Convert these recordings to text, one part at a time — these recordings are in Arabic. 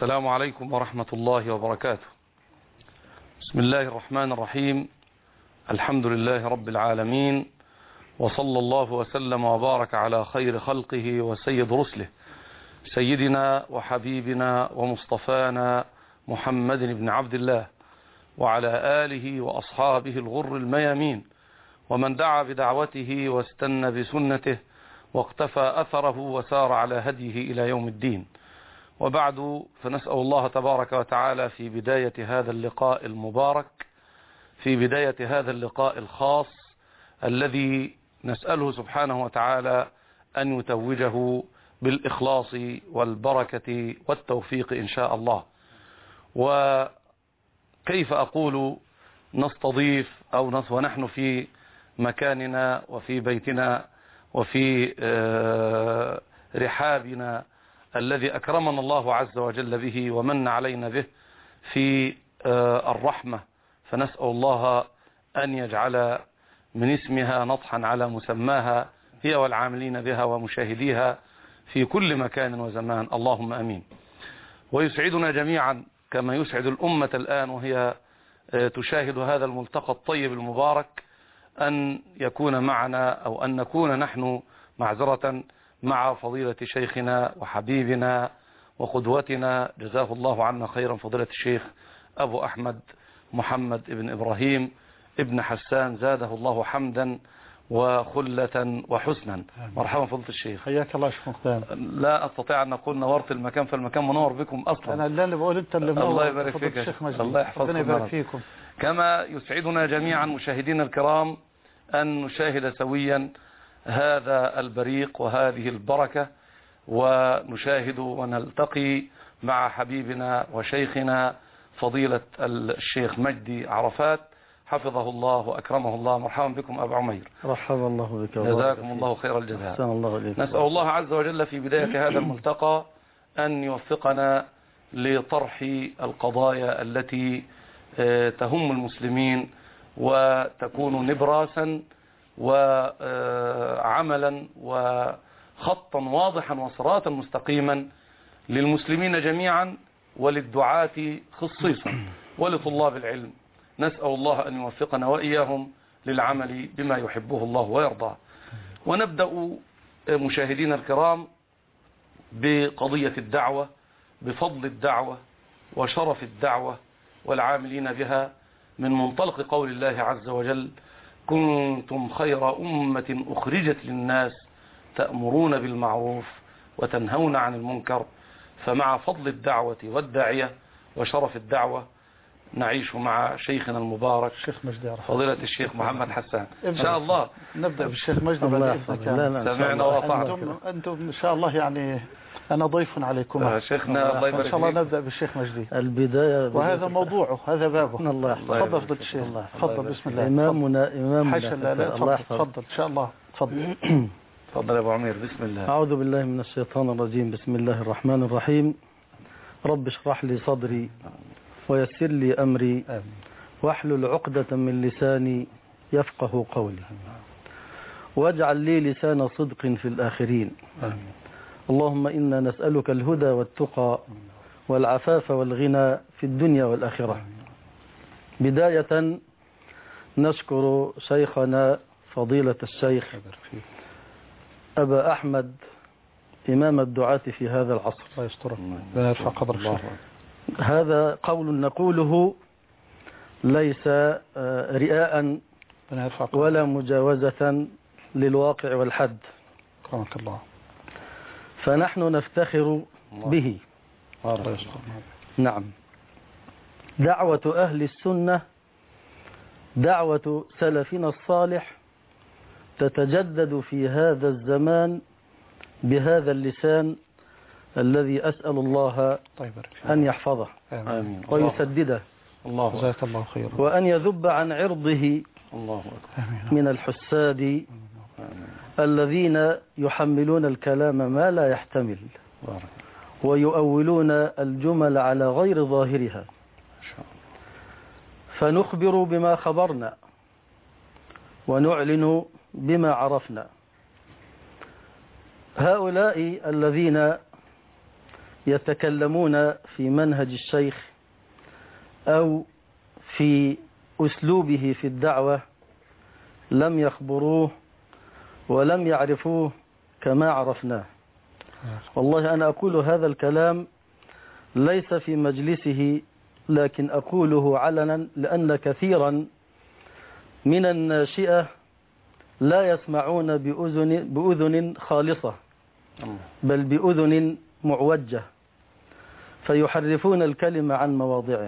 السلام عليكم ورحمة الله وبركاته. بسم الله الرحمن الرحيم. الحمد لله رب العالمين، وصلى الله وسلم وبارك على خير خلقه وسيد رسله سيدنا وحبيبنا ومصطفانا محمد بن عبد الله، وعلى آله وأصحابه الغر الميامين، ومن دعا بدعوته واستنى بسنته واقتفى أثره وسار على هديه إلى يوم الدين. وبعد، فنسأل الله تبارك وتعالى في بداية هذا اللقاء المبارك، في بداية هذا اللقاء الخاص الذي نسأله سبحانه وتعالى أن يتوجه بالإخلاص والبركة والتوفيق إن شاء الله. وكيف أقول نستضيف ونحن في مكاننا وفي بيتنا وفي رحابنا الذي أكرمنا الله عز وجل به ومن علينا به في الرحمة، فنسأل الله أن يجعل من اسمها نطحا على مسماها هي والعاملين بها ومشاهديها في كل مكان وزمان، اللهم أمين. ويسعدنا جميعا كما يسعد الأمة الآن وهي تشاهد هذا الملتقى الطيب المبارك أن يكون معنا أو أن نكون نحن معذرة مع فضيلة شيخنا وحبيبنا وقدوتنا، جزاه الله عنا خيرا، فضيلة الشيخ أبو أحمد محمد ابن إبراهيم ابن حسان، زاده الله حمدا وخلة وحسنا. مرحبا فضيلة الشيخ. حياك الله شيخ مقدام. لا أستطيع أن نقول نورت المكان، فالمكان منور بكم أصلا. أنا اللي بقول أنت اللي منور. الله يبارك فيك يا شيخ، الله يحفظكم، ربنا يبارك فيكم. كما يسعدنا جميعا مشاهدينا الكرام أن نشاهد سويا هذا البريق وهذه البركة، ونشاهد ونلتقي مع حبيبنا وشيخنا فضيلة الشيخ مجدي عرفات حفظه الله وأكرمه الله. مرحبا بكم أبو عمير. مرحبا الله بك، جزاكم الله خير الجزاء. أحسن الله إليك. نسأل الله عز وجل في بداية هذا الملتقى أن يوفقنا لطرح القضايا التي تهم المسلمين وتكون نبراسا وعملا وخطا واضحا وصراطا مستقيما للمسلمين جميعا وللدعاة خصيصا ولطلاب العلم. نسأل الله أن يوفقنا وإياهم للعمل بما يحبه الله ويرضاه. ونبدأ مشاهدينا الكرام بقضية الدعوة، بفضل الدعوة وشرف الدعوة والعاملين بها، من منطلق قول الله عز وجل: كنتم خير أمة أخرجت للناس تأمرون بالمعروف وتنهون عن المنكر. فمع فضل الدعوة والداعية وشرف الدعوة نعيش مع شيخنا المبارك الشيخ مجدي فضيلة الشيخ محمد حسان. إن شاء الله نبدأ بالشيخ مجدي. سمعنا وطعنا. أنتم إن شاء الله يعني أنا ضيف عليكم شيخنا، الله يبارك فيك. إن شاء الله نبدأ بالشيخ مجدي البداية، وهذا موضوعه، هذا بابه. الله تفضل فضل الشيخ، تفضل. بسم الله. إمامنا حاشا لا تفضل إن شاء الله. تفضل. تفضل يا أبو عمير. بسم الله. أعوذ بالله من الشيطان الرجيم. بسم الله الرحمن الرحيم. رب اشرح لي صدري ويسر لي أمري واحلل عقدة من لساني يفقه قولي واجعل لي لسان صدق في الآخرين. اللهم إنا نسألك الهدى والتقى والعفاف والغنى في الدنيا والآخرة. بداية نشكر شيخنا فضيلة الشيخ أبا أحمد إمام الدعاة في هذا العصر. الله يسترك، لا يرفع قدر الله. هذا قول نقوله ليس رئاء ولا مجاوزة للواقع والحد. كرمك الله. فنحن نفتخر به. نعم. دعوة أهل السنة، دعوة سلفنا الصالح، تتجدد في هذا الزمان بهذا اللسان الذي أسأل الله أن يحفظه ويسدده جزاك الله خيرا، وأن يذب عن عرضه من الحساد الذين يحملون الكلام ما لا يحتمل ويؤولون الجمل على غير ظاهرها. فنخبر بما خبرنا ونعلن بما عرفنا. هؤلاء الذين يتكلمون في منهج الشيخ أو في أسلوبه في الدعوة لم يخبروه ولم يعرفوه كما عرفناه. والله أنا أقول هذا الكلام ليس في مجلسه، لكن أقوله علنا لأن كثيرا من الناشئة لا يسمعون بأذن خالصة، بل بأذن معوجة، فيحرفون الكلمة عن مواضعه.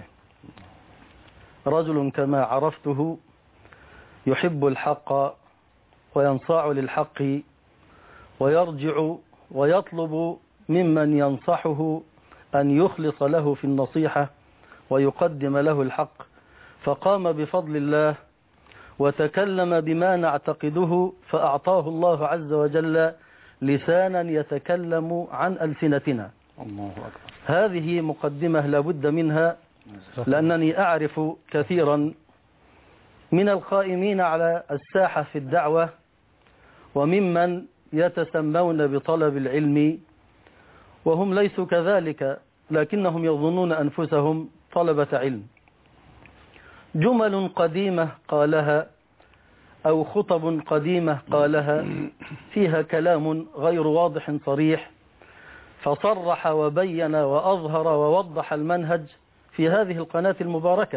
رجل كما عرفته يحب الحق وينصاع للحق ويرجع ويطلب ممن ينصحه أن يخلص له في النصيحة ويقدم له الحق، فقام بفضل الله وتكلم بما نعتقده فأعطاه الله عز وجل لسانا يتكلم عن ألسنتنا. الله أكبر. هذه مقدمة لابد منها، لأنني أعرف كثيرا من القائمين على الساحة في الدعوة وممن يتسمون بطلب العلم وهم ليسوا كذلك، لكنهم يظنون أنفسهم طلبة علم. جمل قديمة قالها أو خطب قديمة قالها فيها كلام غير واضح صريح، فصرح وبين وأظهر ووضح المنهج في هذه القناة المباركة.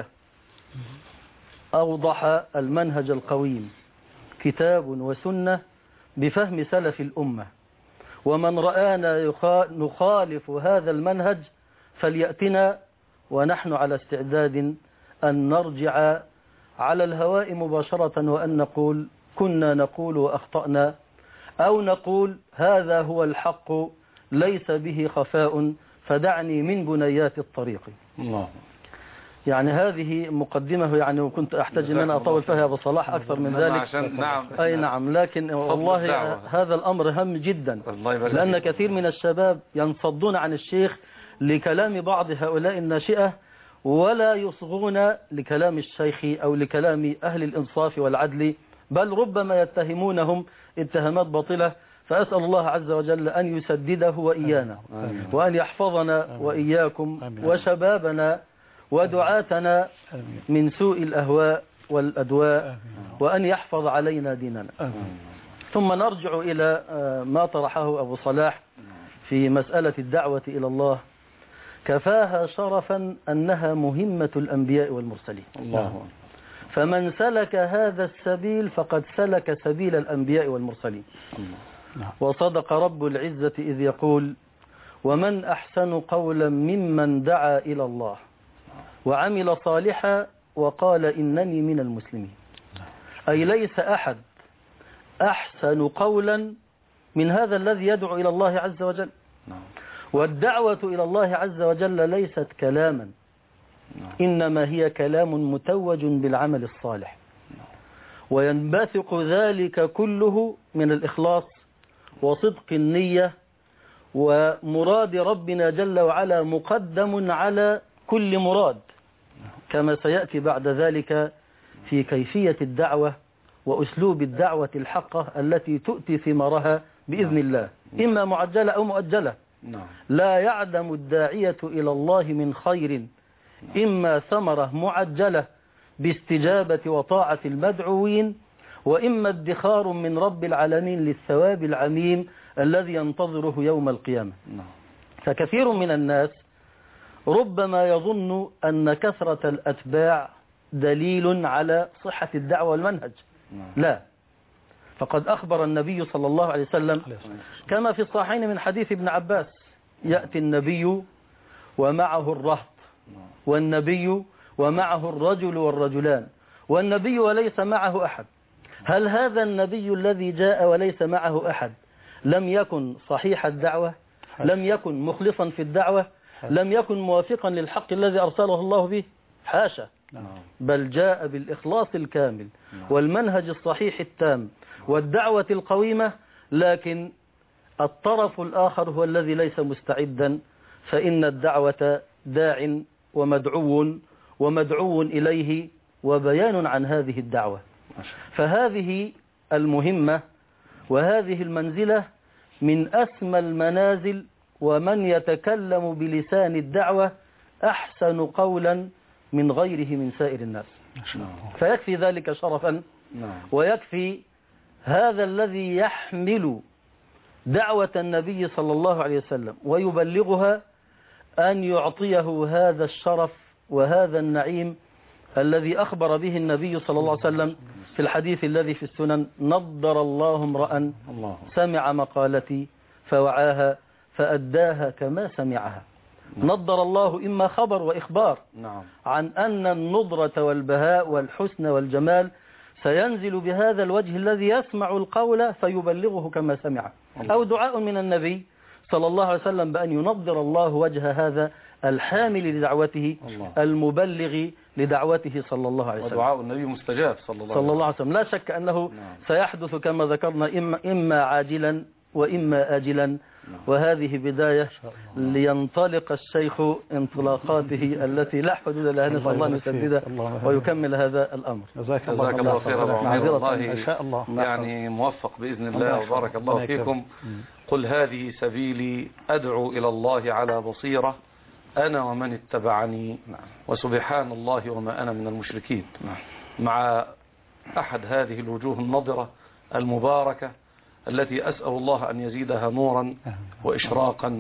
أوضح المنهج القويم، كتاب وسنة بفهم سلف الأمة، ومن رآنا نخالف هذا المنهج فليأتنا، ونحن على استعداد أن نرجع على الهواء مباشرة وأن نقول كنا نقول وأخطأنا، أو نقول هذا هو الحق ليس به خفاء فدعني من بنيات الطريق. الله. يعني هذه مقدمة، يعني وكنت أحتاج أن أنا أطول فيها يا أبو صلاح أكثر من ذلك. عشان نعم. أي نعم، لكن والله هذا الأمر هام جدا، لأن كثير من الشباب ينصدون عن الشيخ لكلام بعض هؤلاء الناشئة ولا يصغون لكلام الشيخ أو لكلام أهل الإنصاف والعدل، بل ربما يتهمونهم اتهامات باطلة. فأسأل الله عز وجل أن يسدده وإيانا، وأن يحفظنا وإياكم وشبابنا ودعاتنا من سوء الأهواء والأدواء، وأن يحفظ علينا ديننا. ثم نرجع إلى ما طرحه أبو صلاح في مسألة الدعوة إلى الله. كفاها شرفا أنها مهمة الأنبياء والمرسلين. الله. فمن سلك هذا السبيل فقد سلك سبيل الأنبياء والمرسلين. وصدق رب العزة إذ يقول: ومن أحسن قولا ممن دعا إلى الله وعمل صالحا وقال إنني من المسلمين. أي ليس أحد أحسن قولا من هذا الذي يدعو إلى الله عز وجل. والدعوة إلى الله عز وجل ليست كلاما، إنما هي كلام متوج بالعمل الصالح، وينبثق ذلك كله من الإخلاص وصدق النية، ومراد ربنا جل وعلا مقدم على كل مراد، كما سيأتي بعد ذلك في كيفية الدعوة وأسلوب الدعوة الحقة التي تؤتي ثمارها بإذن الله، إما معجلة أو مؤجلة. لا يعدم الداعية إلى الله من خير، إما ثمرة معجلة باستجابة وطاعة المدعوين، وإما ادخار من رب العالمين للثواب العميم الذي ينتظره يوم القيامة. فكثير من الناس ربما يظن أن كثرة الأتباع دليل على صحة الدعوة والمنهج. لا، فقد أخبر النبي صلى الله عليه وسلم كما في الصحيحين من حديث ابن عباس: يأتي النبي ومعه الرهط، والنبي ومعه الرجل والرجلان، والنبي وليس معه أحد. هل هذا النبي الذي جاء وليس معه أحد لم يكن صحيح الدعوة؟ لم يكن مخلصا في الدعوة؟ لم يكن موافقا للحق الذي أرسله الله به؟ حاشا، بل جاء بالإخلاص الكامل والمنهج الصحيح التام والدعوة القويمة، لكن الطرف الآخر هو الذي ليس مستعدا، فإن الدعوة داع ومدعو إليه وبيان عن هذه الدعوة. فهذه المهمة وهذه المنزلة من أسمى المنازل ومن يتكلم بلسان الدعوة أحسن قولا من غيره من سائر الناس. فيكفي ذلك شرفا، ويكفي هذا الذي يحمل دعوة النبي صلى الله عليه وسلم ويبلغها أن يعطيه هذا الشرف وهذا النعيم الذي أخبر به النبي صلى الله عليه وسلم في الحديث الذي في السنن: نضر الله امرأ سمع مقالتي فوعاها فأداها كما سمعها. نضر الله إما خبر وإخبار عن أن النضرة والبهاء والحسن والجمال سينزل بهذا الوجه الذي يسمع القول فيبلغه كما سمعه، أو دعاء من النبي صلى الله عليه وسلم بأن ينضر الله وجه هذا الحامل لدعوته المبلغ لدعوته صلى الله عليه وسلم. ودعاء النبي مستجاب صلى الله عليه وسلم. لا شك أنه سيحدث كما ذكرنا إما عاجلا وإما آجلا، وهذه بداية لينطلق الشيخ انطلاقاته التي لا حدود لها، نسأل الله أن يسددها ويكمل هذا الأمر. جزاك الله خيرا. والله إن شاء الله يعني موفق بإذن الله وبارك الله فيكم. قل هذه سبيلي أدعو إلى الله على بصيرة أنا ومن اتبعني وسبحان الله وما أنا من المشركين. مع أحد هذه الوجوه النضرة المباركة التي أسأل الله أن يزيدها نورا وإشراقا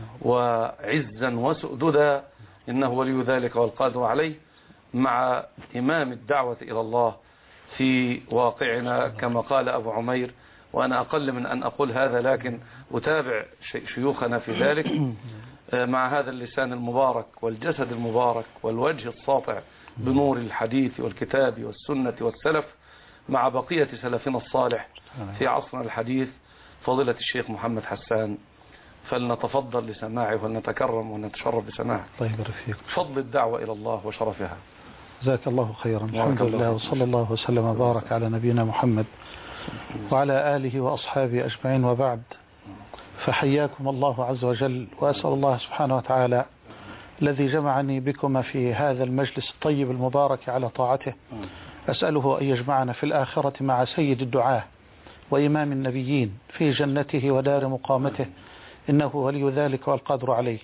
وعزا وسؤددا، إنه ولي ذلك والقادر عليه، مع إمام الدعوة إلى الله في واقعنا كما قال أبو عمير. وأنا أقل من أن أقول هذا، لكن أتابع شيوخنا في ذلك، مع هذا اللسان المبارك والجسد المبارك والوجه الساطع بنور الحديث والكتاب والسنة والسلف، مع بقية سلفنا الصالح في عصرنا الحديث، فضيلة الشيخ محمد حسان، فلنتفضل لسماعه ونتكرم ونتشرف بسماعه. طيب رفيق. فضل الدعوة إلى الله وشرفها. جزاك الله خيرا. الحمد لله وصلى الله وسلم وبارك على نبينا محمد وعلى آله وأصحابه أجمعين، وبعد، فحياكم الله عز وجل، وأسأل الله سبحانه وتعالى الذي جمعني بكم في هذا المجلس الطيب المبارك على طاعته، أسأله أن يجمعنا في الآخرة مع سيد الدعاة وإمام النبيين في جنته ودار مقامته، إنه ولي ذلك والقادر عليه.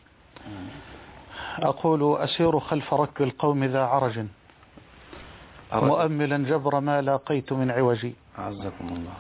أقول: أسير خلف ركب القوم ذا عرج مؤملا جبر ما لاقيت من عوجي، أعزكم الله.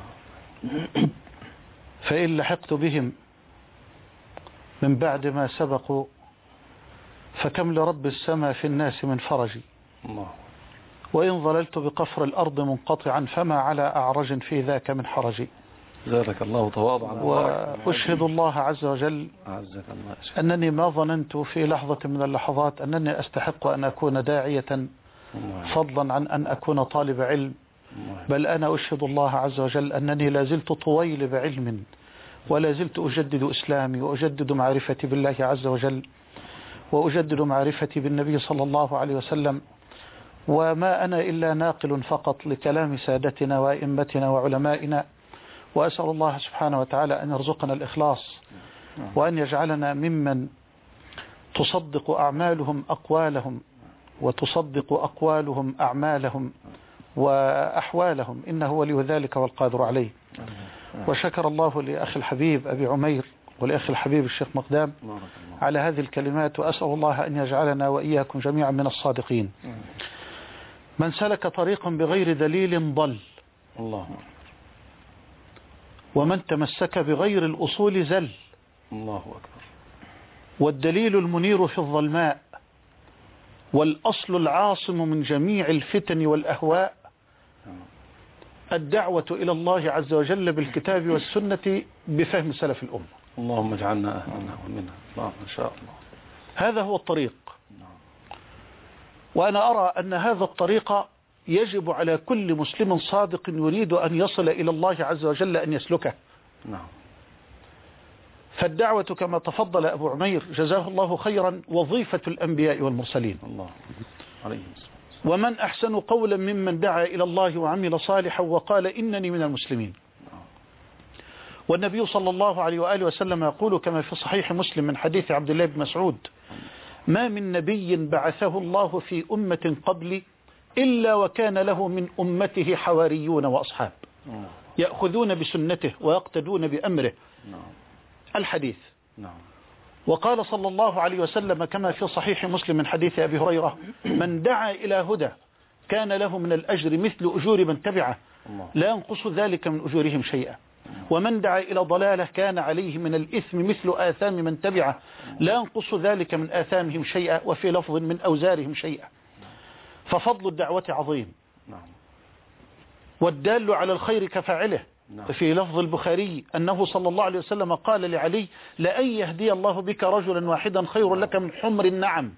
فإن لحقت بهم من بعد ما سبقوا فكم لرب السماء في الناس من فرجي، وإن ظللت بقفر الأرض منقطعا فما على أعرج في ذاك من حرجي. زادك الله تواضعا. وأشهد الله عز وجل أنني ما ظننت في لحظة من اللحظات أنني أستحق أن أكون داعية فضلا عن أن أكون طالب علم، بل أنا أشهد الله عز وجل أنني لازلت طويل بعلم، ولا زلت أجدد إسلامي وأجدد معرفتي بالله عز وجل، وأجدد معرفتي بالنبي صلى الله عليه وسلم، وما أنا إلا ناقل فقط لكلام سادتنا وأئمتنا وعلمائنا. وأسأل الله سبحانه وتعالى أن يرزقنا الإخلاص، وأن يجعلنا ممن تصدق أعمالهم أقوالهم وتصدق أقوالهم أعمالهم وأحوالهم، إنه ولي ذلك والقادر عليه. وشكر الله لأخي الحبيب أبي عمير ولأخي الحبيب الشيخ مقدام على هذه الكلمات، وأسأل الله أن يجعلنا وإياكم جميعا من الصادقين. من سلك طريقا بغير دليل ضل، ومن تمسك بغير الأصول زل. الله أكبر. والدليل المنير في الظلماء، والأصل العاصم من جميع الفتن والأهواء الدعوة إلى الله عز وجل بالكتاب والسنة بفهم سلف الأمة. اللهم اجعلنا أهلنا ومنها إن شاء الله. هذا هو الطريق، وأنا أرى أن هذا الطريق يجب على كل مسلم صادق يريد أن يصل إلى الله عز وجل أن يسلكه. فالدعوة كما تفضل أبو عمير جزاه الله خيرا وظيفة الأنبياء والمرسلين. ومن أحسن قولا ممن دعا إلى الله وعمل صالحا وقال إنني من المسلمين. والنبي صلى الله عليه وآله وسلم يقول كما في صحيح مسلم من حديث عبد الله بن مسعود: ما من نبي بعثه الله في أمة قبلي إلا وكان له من أمته حواريون وأصحاب يأخذون بسنته ويقتدون بأمره. الحديث. وقال صلى الله عليه وسلم كما في صحيح مسلم من حديث أبي هريرة: من دعا إلى هدى كان له من الأجر مثل أجور من تبعه لا ينقص ذلك من أجورهم شيئا، ومن دعا إلى ضلالة كان عليه من الإثم مثل آثام من تبعه لا ينقص ذلك من آثامهم شيئا، وفي لفظ من أوزارهم شيئا. ففضل الدعوة عظيم، والدال على الخير كفاعله. في لفظ البخاري أنه صلى الله عليه وسلم قال لعلي: لأن يهدي الله بك رجلا واحدا خير لك من حمر النعم.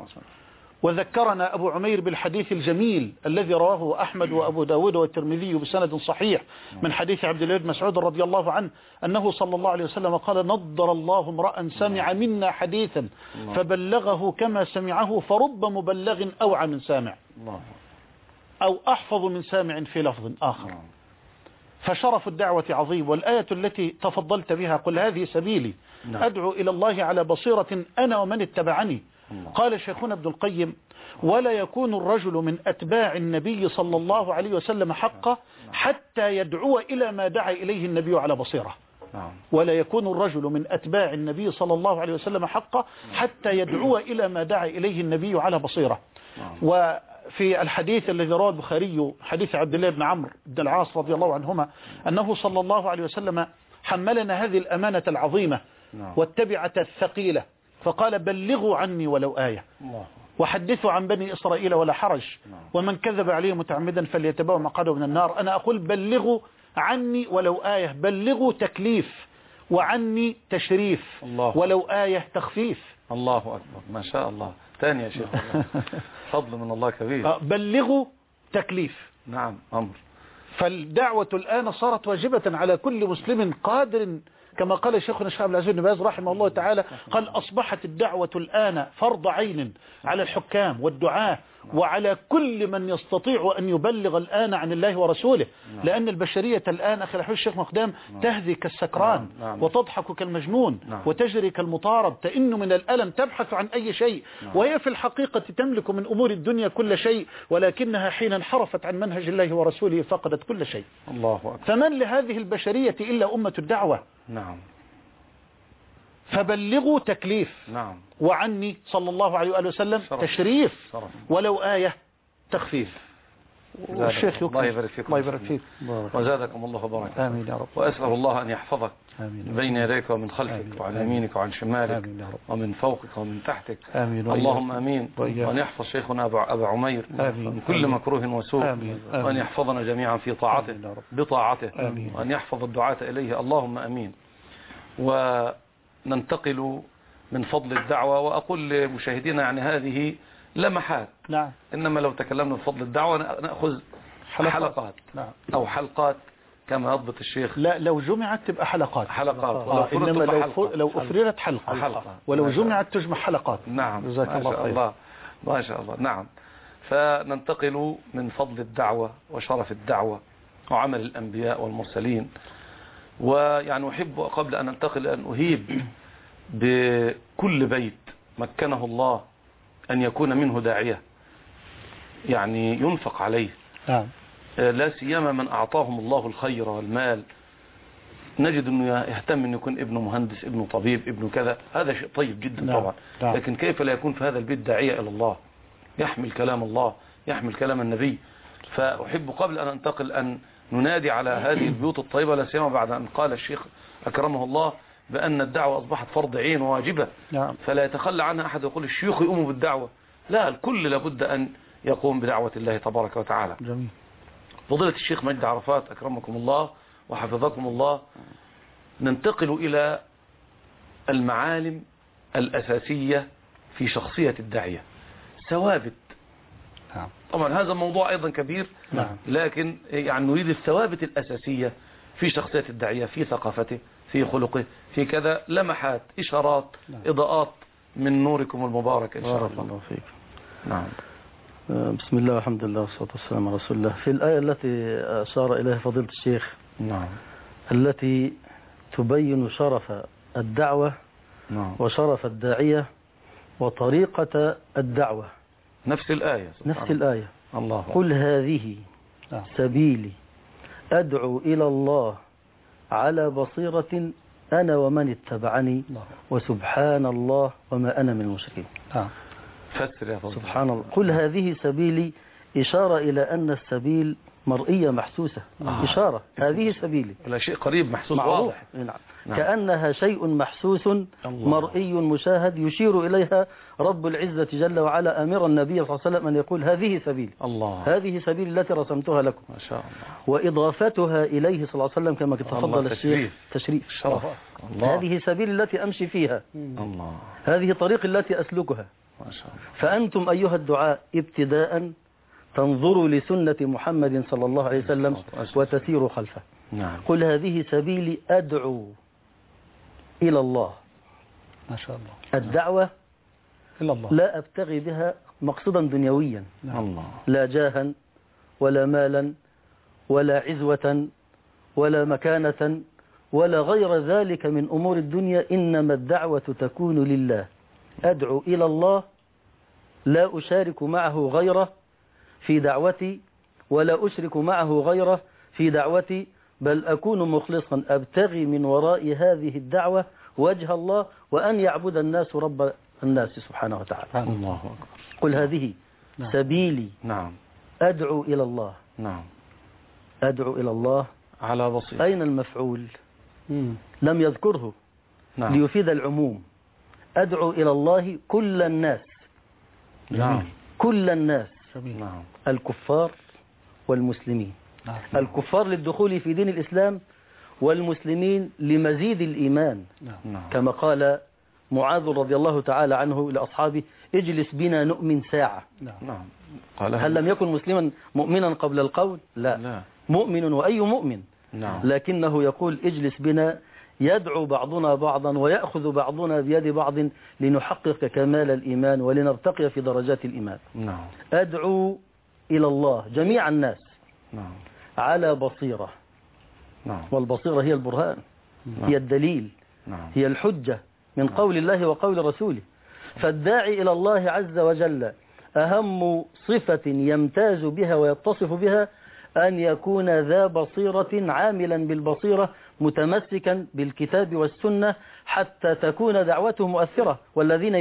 وذكرنا أبو عمير بالحديث الجميل الذي رواه أحمد وأبو داود والترمذي بسند صحيح من حديث عبد الله بن مسعود رضي الله عنه أنه صلى الله عليه وسلم قال: نضر الله امرأ سمع منا حديثا فبلغه كما سمعه فرب مبلغ أوعى من سامع أو أحفظ من سامع في لفظ آخر. فشرف الدعوة عظيم. والآية التي تفضلت بها: قل هذه سبيلي أدعو إلى الله على بصيرة أنا ومن اتبعني. قال شيخنا ابن القيم: ولا يكون الرجل من أتباع النبي صلى الله عليه وسلم حقا حتى يدعو إلى ما دعا إليه النبي على بصيرة. ولا يكون الرجل من أتباع النبي صلى الله عليه وسلم حقا حتى يدعو إلى ما دعا إليه النبي على بصيرة. وفي الحديث الذي رواه البخاري حديث عبد الله بن عمرو بن العاص رضي الله عنهما أنه صلى الله عليه وسلم حملنا هذه الأمانة العظيمة والتبعة الثقيلة، فقال: بلغوا عني ولو آية، وحدثوا عن بني إسرائيل ولا حرج، ومن كذب عليه متعمدا فليتبوأ مقعده من النار. أنا أقول: بلغوا عني ولو آية. بلغوا تكليف، وعني تشريف، ولو آية تخفيف. الله أكبر، ما شاء الله. ثاني يا شيخ، فضل من الله كبير. بلغوا تكليف، نعم، أمر. فالدعوة الآن صارت واجبة على كل مسلم قادر، كما قال شيخنا الشيخ عبد العزيز بن باز رحمه الله تعالى، قال: أصبحت الدعوة الآن فرض عين على الحكام والدعاة وعلى كل من يستطيع أن يبلغ الآن عن الله ورسوله. لأن البشرية الآن أخي الحبيب الشيخ مقدام تهذي كالسكران وتضحك كالمجنون وتجري كالمطارد، تئن من الألم، تبحث عن أي شيء، وهي في الحقيقة تملك من أمور الدنيا كل شيء، ولكنها حين انحرفت عن منهج الله ورسوله فقدت كل شيء. الله أكبر. فمن لهذه البشرية إلا أمة الدعوة؟ نعم. فبلغوا تكليف، نعم، وعني صلى الله عليه وآله وسلم تشريف، ولو آية تخفيف. الشيخ الله يبارك فيكم. الله يبارك فيك وزادكم الله وبركاته. آمين يا رب. وأسأل الله أن يحفظك بين يديك ومن خلفك وعن يمينك وعن شمالك ومن فوقك ومن تحتك. اللهم أمين. وأن يحفظ شيخنا أبا عمير من كل مكروه وسوء، وأن يحفظنا جميعا في طاعته بطاعته، وأن يحفظ الدعاة إليه. اللهم أمين. وننتقل من فضل الدعوة، وأقول لمشاهدينا يعني هذه لمحات، نعم، إنما لو تكلمنا في فضل الدعوة نأخذ حلقات، نعم، أو حلقات كما يضبط الشيخ. لا، لو جمعت تبقى حلقات. إنما لو أفردت حلقة، ولو جمعت تجمع حلقات. نعم، جزاك الله خير. ما شاء الله. نعم. فننتقل من فضل الدعوة وشرف الدعوة وعمل الأنبياء والمرسلين. ويعني أحب قبل أن ننتقل أن أهيب بكل بيت مكنه الله أن يكون منه داعية، يعني ينفق عليه، لا سيما من أعطاهم الله الخير والمال. نجد أنه يهتم أن يكون ابنه مهندس، ابنه طبيب، ابنه كذا، هذا شيء طيب جدا طبعا. لكن كيف لا يكون في هذا البيت داعية إلى الله، يحمل كلام الله، يحمل كلام النبي. فأحب قبل أن أنتقل أن ننادي على هذه البيوت الطيبة، لا سيما بعد أن قال الشيخ أكرمه الله بأن الدعوة أصبحت فرض عين وواجبة، فلا يتخلى عنها أحد يقول الشيوخ يقوموا بالدعوة. لا، الكل لابد أن يقوم بدعوة الله تبارك وتعالى. جميل. فضيلة الشيخ مجد عرفات أكرمكم الله وحفظكم الله، ننتقل إلى المعالم الأساسية في شخصية الداعية، ثوابت. طبعا هذا موضوع أيضا كبير، لكن يعني نريد الثوابت الأساسية في شخصية الداعية، في ثقافته، في خلقه، في كذا، لمحات، إشارات، إضاءات من نوركم المبارك إن شاء الله. بارك الله فيك. نعم. بسم الله والحمد لله والصلاة والسلام على رسول الله. في الآية التي أشار إليها فضيلة الشيخ، نعم، التي تبين شرف الدعوة، نعم، وشرف الداعية وطريقة الدعوة، نفس الآية. نفس الآية. الله. قل هذه سبيلي أدعو إلى الله على بصيرة أنا ومن اتبعني وسبحان الله وما أنا من المشركين. فسر يا فضل. سبحان الله. قل هذه سبيلي، إشارة إلى أن السبيل مرئية محسوسة. إشارة هذه سبيلي، لا شيء قريب محسوس واضح. نعم. كأنها شيء محسوس مرئي مشاهد يشير إليها رب العزة جل وعلا أمر النبي صلى الله عليه وسلم أن يقول هذه سبيل، هذه سبيل التي رسمتها لكم. ما شاء الله. وإضافتها إليه صلى الله عليه وسلم كما تفضل الشيخ تشريف شرف. هذه سبيل التي أمشي فيها، الله. هذه طريق التي أسلكها. ما شاء الله. فأنتم أيها الدعاء ابتداء تنظروا لسنة محمد صلى الله عليه وسلم وتسيروا خلفه. نعم. قل هذه سبيلي أدعو إلى الله. ما شاء الله. الدعوة إلى الله لا أبتغي بها مقصدا دنيويا. الله. لا جاها ولا مالا ولا عزوة ولا مكانة ولا غير ذلك من أمور الدنيا، إنما الدعوة تكون لله. أدعو إلى الله، لا أشارك معه غيره في دعوتي ولا أشرك معه غيره في دعوتي، بل أكون مخلصا أبتغي من وراء هذه الدعوة وجه الله وأن يعبد الناس رب الناس سبحانه وتعالى. الله أكبر. قل هذه سبيلي. نعم. أدعو إلى الله. نعم. أدعو إلى الله على بصيرة. أين المفعول؟ لم يذكره. نعم. ليفيد العموم. أدعو إلى الله كل الناس. نعم. كل الناس. نعم. الكفار والمسلمين. الكفار للدخول في دين الإسلام والمسلمين لمزيد الإيمان. نعم. كما قال معاذ رضي الله تعالى عنه لأصحابه اجلس بنا نؤمن ساعة. نعم. هل لم يكن مسلما مؤمنا قبل القول؟ لا. مؤمن وأي مؤمن. نعم. لكنه يقول اجلس بنا، يدعو بعضنا بعضا ويأخذ بعضنا بيد بعض لنحقق كمال الإيمان ولنرتقي في درجات الإيمان. نعم. أدعو إلى الله جميع الناس. نعم. على بصيرة. نعم. والبصيرة هي البرهان. هي الدليل. نعم. هي الحجة من قول الله وقول رسوله. فالداعي إلى الله عز وجل أهم صفة يمتاز بها ويتصف بها أن يكون ذا بصيرة عاملا بالبصيرة متمسكا بالكتاب والسنة حتى تكون دعوته مؤثرة. والذين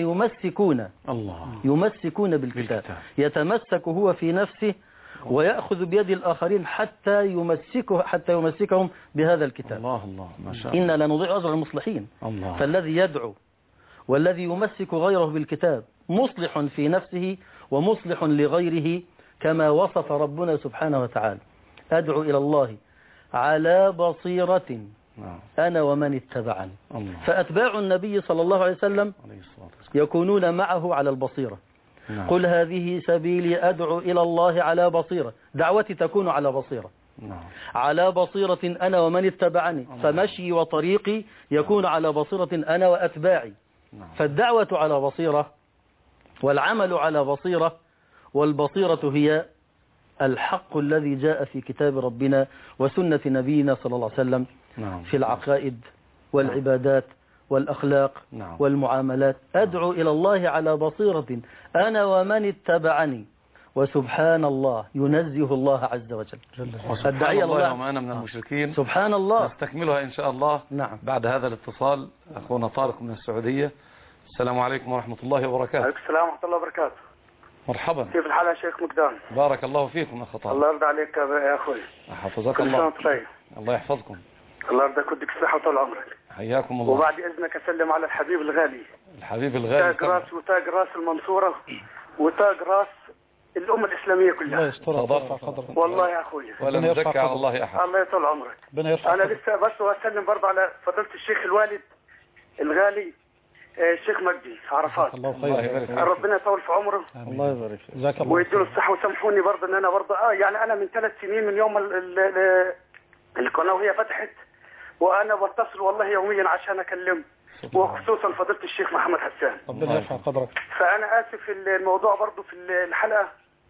يمسكون بالكتاب يتمسك هو في نفسه ويأخذ بيد الآخرين حتى يمسكهم بهذا الكتاب. الله. ما شاء الله. إنا لا نضيع أجر المصلحين. الله. فالذي يدعو والذي يمسك غيره بالكتاب مصلح في نفسه ومصلح لغيره كما وصف ربنا سبحانه وتعالى. أدعو إلى الله على بصيرة أنا ومن اتبعني. فأتباع النبي صلى الله عليه وسلم يكونون معه على البصيرة. قل هذه سبيلي أدعو إلى الله على بصيرة. دعوتي تكون على بصيرة. على بصيرة أنا ومن اتبعني. فمشي وطريقي يكون على بصيرة أنا وأتباعي. فالدعوة على بصيرة والعمل على بصيرة، والبصيرة هي الحق الذي جاء في كتاب ربنا وسنة نبينا صلى الله عليه وسلم في العقائد والعبادات والأخلاق والمعاملات. أدعو إلى الله على بصيرة أنا ومن اتبعني وسبحان الله. ينزه الله عز وجل. الداعي الله وما أنا من المشركين. سبحان الله. نستكملها إن شاء الله. بعد هذا الاتصال أخونا طارق من السعودية. السلام عليكم ورحمة الله وبركاته. عليكم السلام ورحمة الله وبركاته. مرحبا. كيف الحال يا شيخ مقدام؟ بارك الله فيكم أخ طارق. الله يرضى عليك يا أخوي. حفظك الله. طيب. الله يحفظكم. الله يرضى يديك الصحة وطول عمرك. حياكم الله. وبعد إذنك أسلم على الحبيب الغالي. الحبيب الغالي. تاج راس المنصورة وتاج راس الأمة الإسلامية كلها. الله يستر. والله يا أخوي. ولا نزكى على الله أحد. الله يطول عمرك. أنا لسه بس أسلم برضه على فضيلة الشيخ الوالد الغالي الشيخ مجدي عرفات. الله يبارك. ربنا يطول في عمره. الله يبارك فيك. جزاك الله. ويديله الصحة. وسامحوني برضه إن أنا برضه يعني أنا من 3 سنين من يوم القناة وهي فتحت وأنا بتصل والله يوميا عشان أكلم، وخصوصا فضيلة الشيخ محمد حسان. ربنا يرفع قدرك. فأنا آسف في الموضوع برضه في الحلقة.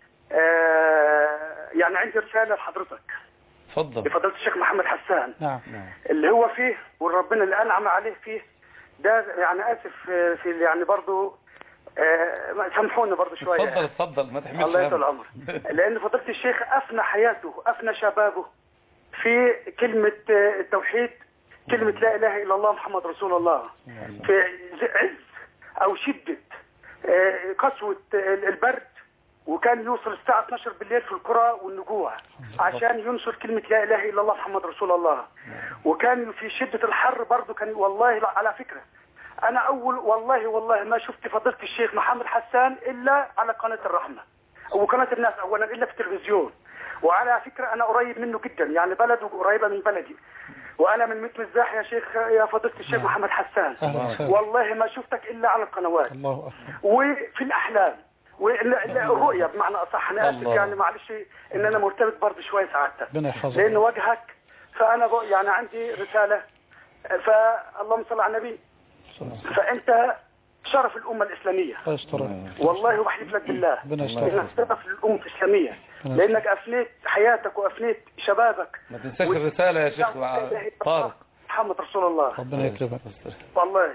يعني عندي رسالة لحضرتك. تفضل. لفضيلة الشيخ محمد حسان. نعم. اللي هو فيه وربنا اللي أنعم عليه فيه ده، يعني آسف في يعني برضه سامحوني برضه شوية. تفضل ما تحملش. الله يطول عمرك. لأن فضيلة الشيخ أفنى حياته أفنى شبابه في كلمة التوحيد كلمة لا إله إلا الله محمد رسول الله في عز أو شدة قسوة البرد، وكان يوصل الساعة 12 بالليل في القرى والنجوع عشان ينشر كلمة لا إله إلا الله محمد رسول الله. وكان في شدة الحر برضه كان والله على فكرة أنا أول والله ما شفت فضيلة الشيخ محمد حسان إلا على قناة الرحمة وقناة الناس أولا إلا في التلفزيون. وعلى فكرة أنا قريب منه جدا، يعني بلده قريبة من بلدي، وأنا من متر الزاح يا شيخ يا فضيلة الشيخ محمد حسان. والله ما شفتك إلا على القنوات وفي الأحلام والرؤية بمعنى أصح. أنا آسف يعني معلش إن أنا مرتبط برضه شوية سعادتك لأن وجهك. فأنا يعني عندي رسالة، فاللهم صل على النبي، فأنت شرف الأمة الإسلامية والله وحلف لك بالله إنك شرف الأمة الإسلامية لأنك أفنيت حياتك وأفنيت شبابك. ما تنساش الرسالة يا شيخ طارق محمد رسول الله. ربنا يكرمك والله.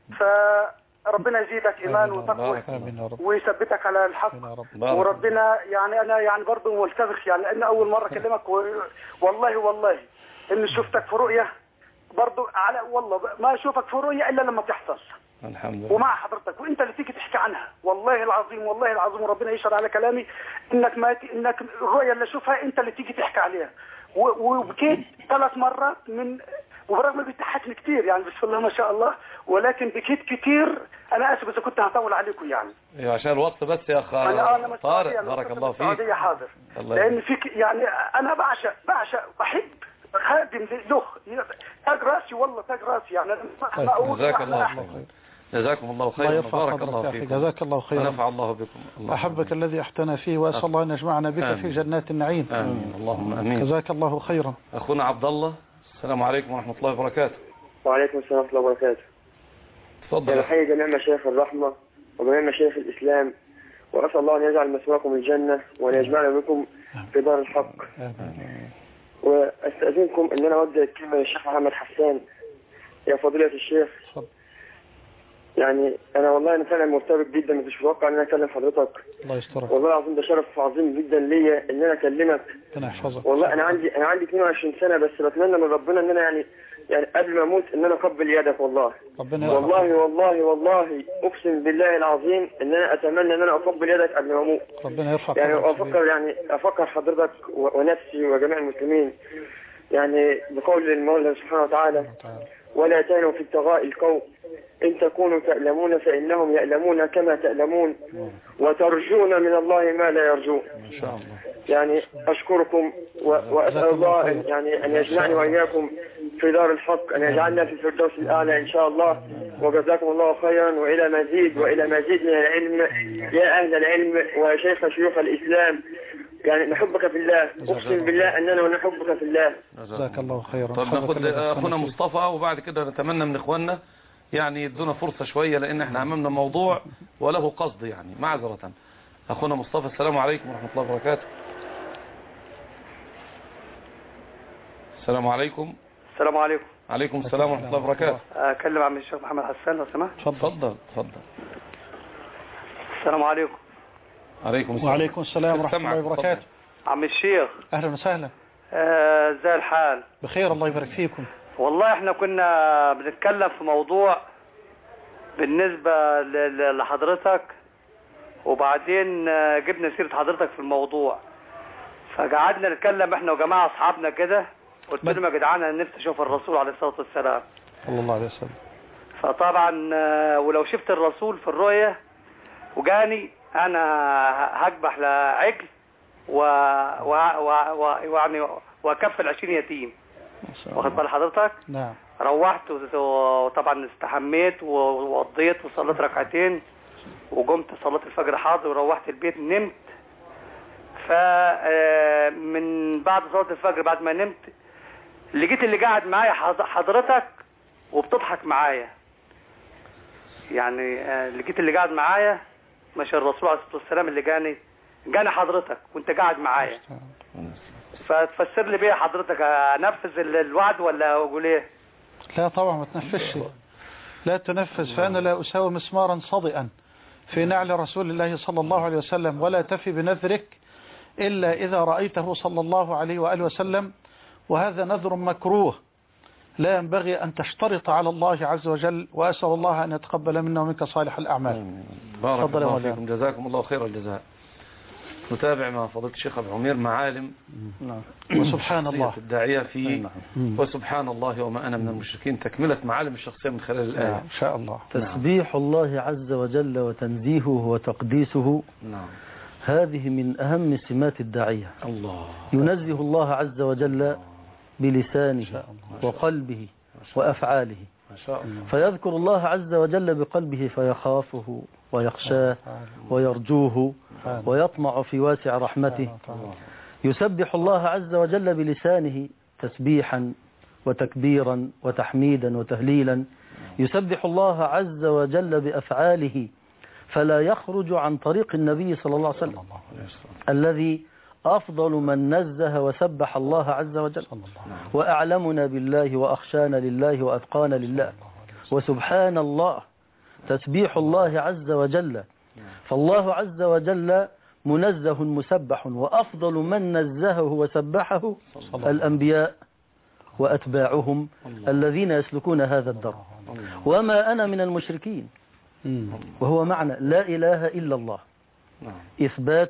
فربنا يزيدك إيمان وتقوى ويثبتك على الحق. وربنا يعني أنا يعني برضه ملتبخ يعني لأن أول مرة أكلمك والله إن شفتك في رؤية برضه على والله ما أشوفك في رؤية إلا لما تحصل. الحمد لله. ومع حضرتك وانت اللي تيجي تحكي عنها والله العظيم وربنا يشهد على كلامي انك الرؤيه اللي اشوفها انت اللي تيجي تحكي عليها. وبكيت 3 مرات من وبرغم بيضحكني كتير يعني بسم الله ما شاء الله، ولكن بكيت كتير. انا اسف اذا كنت هطول عليكم يعني. ايوه عشان الوقت بس يا اخ طارق بارك الله فيك. حاضر. لان فيك يعني انا بعشق بحب خادم له تاج راسي والله تاج راسي يعني. جزاك الله خير. جزاكم الله خيرا وبارك الله فيكم. جزاك الله خيرا ونفع الله بكم. الله أحبك الذي أحتنا فيه وأسأل الله أن يجمعنا بك في جنات النعيم. آمين اللهم آمين. جزاك الله خيرا. أخونا عبد الله السلام عليكم ورحمة الله وبركاته. وعليكم السلام ورحمة الله وبركاته. تفضل. أنا أحيي جميع مشايخ الرحمة وجميع مشايخ الإسلام وأسأل الله أن يجعل مثواكم الجنة وأن يجمعنا بكم في دار الحق. وأستأذنكم أن أنا أوجه الكلمة للشيخ محمد حسان. يا فضيلة الشيخ يعني أنا فعلا مرتبط جدا، مش متوقع أن أنا أكلم حضرتك. الله يسترك. والله العظيم ده شرف عظيم جدا ليا أن أنا أكلمك. ربنا يحفظك. والله أنا عندي 22 سنة بس بتمنى من ربنا أن أنا يعني قبل ما أموت أن أنا أقبل يدك والله. والله أقسم بالله العظيم أن أنا أتمنى أن أنا أقبل يدك قبل ما أموت. ربنا يرفع يعني أفكر حضرتك ونفسي وجميع المسلمين يعني بقول المولى سبحانه وتعالى ولا تهنوا في ابتغاء القوم إن تكونوا تألمون فإنهم يألمون كما تألمون وترجون من الله ما لا يرجون. إن شاء الله. يعني أشكركم وأسأل الله يعني أن يجمعني وإياكم في دار الحق، أن يجعلنا في الفردوس الأعلى إن شاء الله. وجزاكم الله خيرا وإلى مزيد من العلم يا أهل العلم شيوخ الإسلام. يعني نحبك في الله، أقسم بالله أننا نحبك في الله. جزاك الله خيرا. طب ناخد أخونا مصطفى وبعد كده نتمنى من إخواننا يعني يدونا فرصة شوية لأن احنا أمامنا موضوع وله قصد يعني معذرة. أخونا مصطفى السلام عليكم ورحمة الله وبركاته. السلام عليكم. السلام عليكم. عليكم السلام ورحمة الله وبركاته. أكلم عم الشيخ محمد حسان لو سمحت. تفضل. السلام عليكم. عليكم السلام. وعليكم السلام ورحمة الله وبركاته. عم الشيخ أهلا وسهلا. ازاي الحال؟ بخير الله يبارك فيكم. والله احنا كنا بنتكلم في موضوع بالنسبة لحضرتك وبعدين جبنا سيرة حضرتك في الموضوع فقعدنا نتكلم احنا وجماعة اصحابنا كده. قلت لهم يا جدعان انا نفسي اشوف الرسول عليه الصلاة والسلام صلى الله عليه وسلم. فطبعا ولو شفت الرسول في الرؤية وجاني انا هذبح لعجل ويعني واكفل 20 يتيم. واخد بال حضرتك؟ نعم. روحت وطبعا استحميت ووضيت وصليت ركعتين وقمت صلاه الفجر حاضر وروحت البيت نمت. فمن بعد صلاه الفجر بعد ما نمت لقيت اللي قاعد معايا حضرتك وبتضحك معايا. يعني لقيت اللي قاعد معايا مش الرسول عليه الصلاه والسلام اللي جاني حضرتك وانت قاعد معايا. فتفسر لي بيه حضرتك انفذ الوعد ولا اقول ايه؟ لا طبعا ما تنفذش. لا تنفذ فانا لا اساوي مسمارا صدئا في نعل رسول الله صلى الله عليه وسلم ولا تفي بنذرك الا اذا رايته صلى الله عليه واله وسلم. وهذا نذر مكروه لا ينبغي أن تشترط على الله عز وجل، وأسأل الله أن يتقبل منا ومنك صالح الأعمال. بارك الله فيكم، جزاكم الله خير الجزاء. نتابع مع فضيلة الشيخ أبو عمير معالم وسبحان الله الداعية في وسبحان الله وما أنا من المشركين، تكملة معالم الشخصية من خلال الآية إن شاء الله. تسبيح الله عز وجل وتنزيهه وتقديسه، هذه من أهم سمات الداعية. الله ينزه الله عز وجل بلسانه وقلبه وأفعاله، فيذكر الله عز وجل بقلبه فيخافه ويخشاه ويرجوه ويطمع في واسع رحمته. يسبح الله عز وجل بلسانه تسبيحا وتكبيرا وتحميدا وتهليلا. يسبح الله عز وجل بأفعاله فلا يخرج عن طريق النبي صلى الله عليه وسلم الذي أفضل من نزه وسبح الله عز وجل، وأعلمنا بالله وأخشانا لله وأتقانا لله. وسبحان الله تسبيح الله عز وجل، فالله عز وجل منزه مسبح، وأفضل من نزهه وسبحه الأنبياء وأتباعهم الذين يسلكون هذا الدرب. وما أنا من المشركين، وهو معنى لا إله إلا الله، إثبات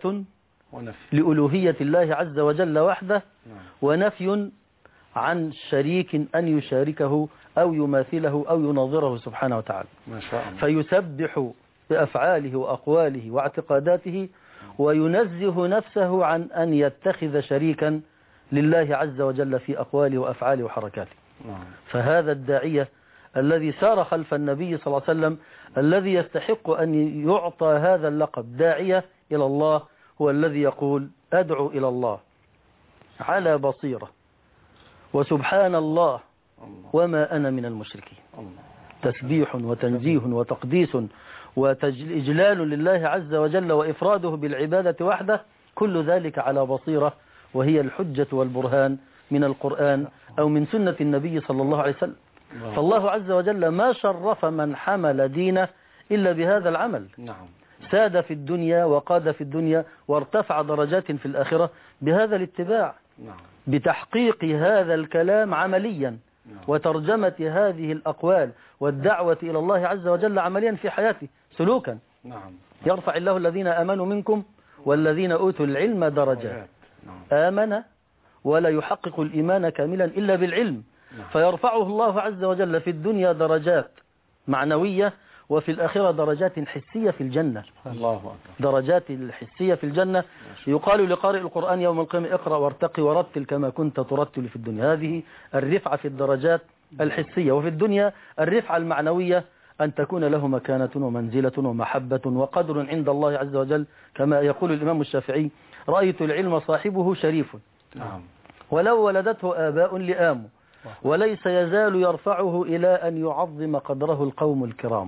لألوهية الله عز وجل وحده، ونفي عن شريك أن يشاركه أو يماثله أو يناظره سبحانه وتعالى. ما شاء الله. فيسبح بأفعاله وأقواله واعتقاداته، وينزه نفسه عن أن يتخذ شريكا لله عز وجل في أقواله وأفعاله وحركاته. فهذا الداعية الذي سار خلف النبي صلى الله عليه وسلم، الذي يستحق أن يعطى هذا اللقب داعية إلى الله، هو الذي يقول أدعو إلى الله على بصيرة وسبحان الله وما أنا من المشركين. تسبيح وتنزيه وتقديس وإجلال لله عز وجل وإفراده بالعبادة وحده، كل ذلك على بصيرة، وهي الحجة والبرهان من القرآن أو من سنة النبي صلى الله عليه وسلم. فالله عز وجل ما شرف من حمل دينه إلا بهذا العمل. ساد في الدنيا وقاد في الدنيا وارتفع درجات في الآخرة بهذا الاتباع، بتحقيق هذا الكلام عمليا، وترجمة هذه الأقوال والدعوة إلى الله عز وجل عمليا في حياته سلوكا. يرفع الله الذين آمنوا منكم والذين أوتوا العلم درجات. آمن ولا يحقق الإيمان كاملا إلا بالعلم، فيرفعه الله عز وجل في الدنيا درجات معنوية، وفي الآخرة درجات حسية في الجنة. الله أكبر. درجات الحسية في الجنة. يقال لقارئ القرآن يوم القيامة اقرأ وارتقي ورتل كما كنت ترتل في الدنيا. هذه الرفعة في الدرجات الحسية. وفي الدنيا الرفعة المعنوية أن تكون له مكانة ومنزلة ومحبة وقدر عند الله عز وجل، كما يقول الإمام الشافعي رأيت العلم صاحبه شريف ولو ولدته آباء لآم، وليس يزال يرفعه إلى أن يعظم قدره القوم الكرام،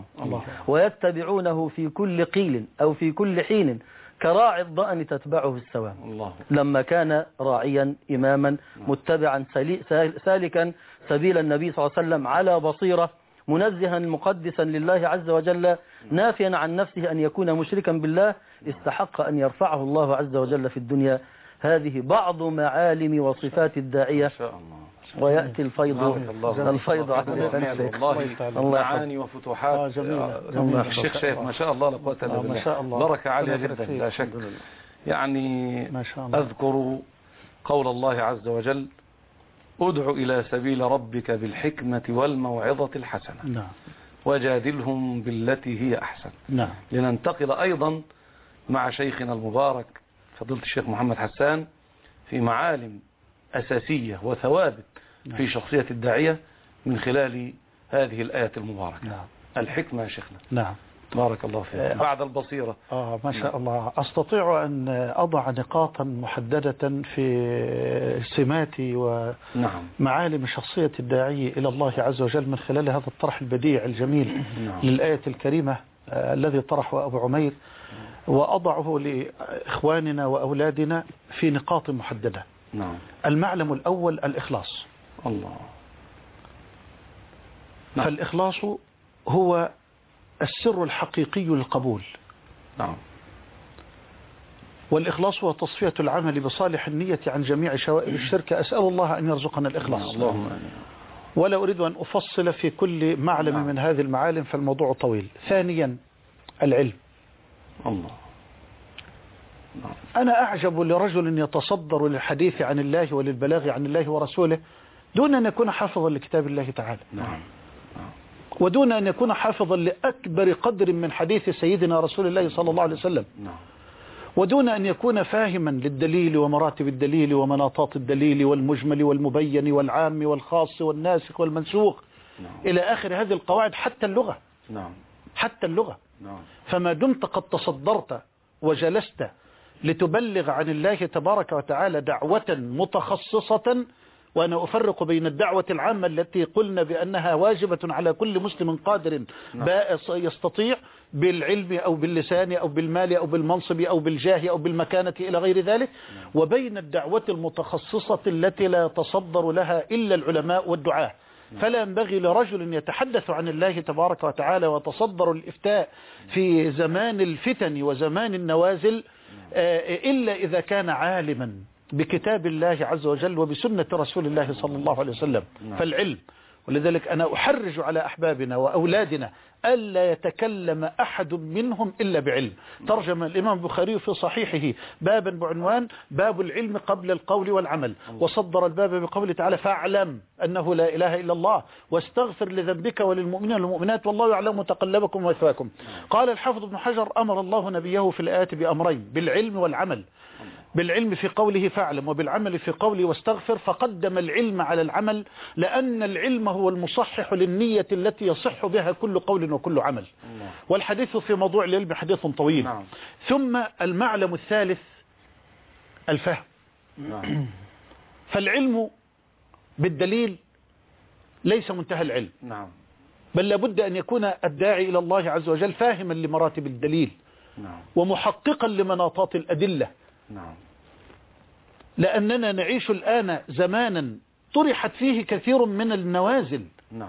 ويتبعونه في كل قيل أو في كل حين كراعي الضأن تتبعه السوام. لما كان راعيا إماما متبعا سالكا سبيل النبي صلى الله عليه وسلم على بصيرة، منزها مقدسا لله عز وجل، نافيا عن نفسه أن يكون مشركا بالله، استحق أن يرفعه الله عز وجل في الدنيا. هذه بعض معالم وصفات الداعية. ويأتي الفيض الله معاني وفتوحات جميلة. الشيخ شايف ما شاء الله لا قوة إلا بالله، بركة عالية جدا لا شك. يعني أذكر قول الله عز وجل ادع إلى سبيل ربك بالحكمة والموعظة الحسنة وجادلهم بالتي هي أحسن. لننتقل أيضا مع شيخنا المبارك فضيلة الشيخ محمد حسان في معالم أساسية وثوابت في شخصية الداعية من خلال هذه الآية المباركة. الحكمة يا شيخنا. بارك الله فيك. بعد البصيرة. ما شاء الله. أستطيع أن أضع نقاطا محددة في سماتي ومعالم شخصية الداعية إلى الله عز وجل من خلال هذا الطرح البديع الجميل للآية الكريمة الذي طرحه أبو عمير، وأضعه لإخواننا وأولادنا في نقاط محددة. المعلم الأول الإخلاص. فالإخلاص هو السر الحقيقي للقبول. والإخلاص هو تصفية العمل بصالح النية عن جميع شوائب الشرك. أسأل الله أن يرزقنا الإخلاص. ولا أريد أن أفصل في كل معلم من هذه المعالم، فالموضوع طويل. ثانيا العلم. الله. أنا أعجب لرجل يتصدر للحديث عن الله وللبلاغ عن الله ورسوله دون أن يكون حافظا لكتاب الله تعالى، ودون أن يكون حافظا لأكبر قدر من حديث سيدنا رسول الله صلى الله عليه وسلم، ودون أن يكون فاهما للدليل ومراتب الدليل ومناطات الدليل والمجمل والمبين والعام والخاص والناسخ والمنسوخ إلى آخر هذه القواعد، حتى اللغة. حتى اللغة. فما دمت قد تصدرت وجلست لتبلغ عن الله تبارك وتعالى دعوة متخصصة، وأنا أفرق بين الدعوة العامة التي قلنا بأنها واجبة على كل مسلم قادر يستطيع بالعلم أو باللسان أو بالمال أو بالمنصب أو بالجاه أو بالمكانة إلى غير ذلك، وبين الدعوة المتخصصة التي لا يتصدر لها إلا العلماء والدعاة. فلا ينبغي لرجل يتحدث عن الله تبارك وتعالى وتصدر الإفتاء في زمان الفتن وزمان النوازل إلا إذا كان عالما بكتاب الله عز وجل وبسنة رسول الله صلى الله عليه وسلم. فالعلم. ولذلك أنا أحرج على أحبابنا وأولادنا ألا يتكلم أحد منهم إلا بعلم. ترجم الإمام البخاري في صحيحه بابا بعنوان باب العلم قبل القول والعمل، وصدر الباب بقوله تعالى فاعلم أنه لا إله إلا الله واستغفر لذنبك وللمؤمنين والمؤمنات والله يعلم متقلبكم ومثواكم. قال الحافظ ابن حجر أمر الله نبيه في الآيات بأمرين، بالعلم والعمل. بالعلم في قوله فاعلم، وبالعمل في قوله واستغفر، فقدم العلم على العمل لأن العلم هو المصحح للنية التي يصح بها كل قول وكل عمل. والحديث في موضوع العلم حديث طويل. ثم المعلم الثالث الفهم. فالعلم بالدليل ليس منتهى العلم، بل لابد أن يكون الداعي إلى الله عز وجل فاهما لمراتب الدليل ومحققا لمناطات الأدلة. لأننا نعيش الآن زمانا طرحت فيه كثير من النوازل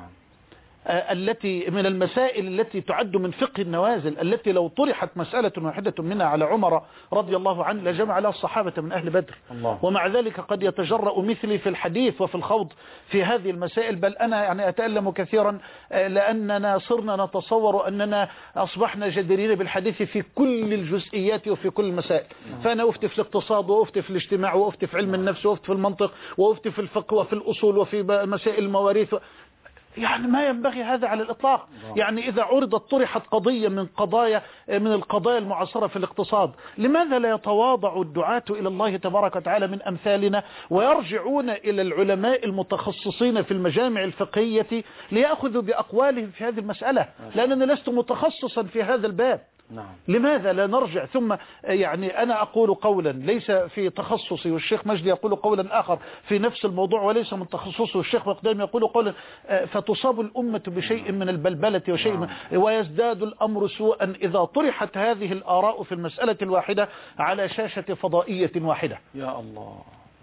التي من المسائل التي تعد من فقه النوازل، التي لو طرحت مسألة واحدة منها على عمر رضي الله عنه لجمع لها الصحابة من أهل بدر. ومع ذلك قد يتجرأ مثلي في الحديث وفي الخوض في هذه المسائل، بل أنا يعني أتألم كثيرا لأننا صرنا نتصور أننا أصبحنا جديرين بالحديث في كل الجزئيات وفي كل المسائل. فأنا أفتي في الاقتصاد وأفتي في الاجتماع وأفتي في علم النفس وأفتي في المنطق وأفتي في الفقه وفي الأصول وفي مسائل المواريث. يعني ما ينبغي هذا على الإطلاق. يعني إذا عرضت طرحت قضية من القضايا المعاصرة في الاقتصاد، لماذا لا يتواضع الدعاة إلى الله تبارك وتعالى من أمثالنا ويرجعون إلى العلماء المتخصصين في المجامع الفقهية ليأخذوا بأقوالهم في هذه المسألة، لأنني لست متخصصا في هذا الباب. لماذا لا نرجع؟ ثم يعني أنا أقول قولا ليس في تخصصي والشيخ مجدي يقول قولا آخر في نفس الموضوع وليس من تخصصه، والشيخ مقدام يقول قولا، فتصاب الأمة بشيء من البلبلة وشيء ويزداد الأمر سوءا إذا طرحت هذه الآراء في المسألة الواحدة على شاشة فضائية واحدة. يا الله.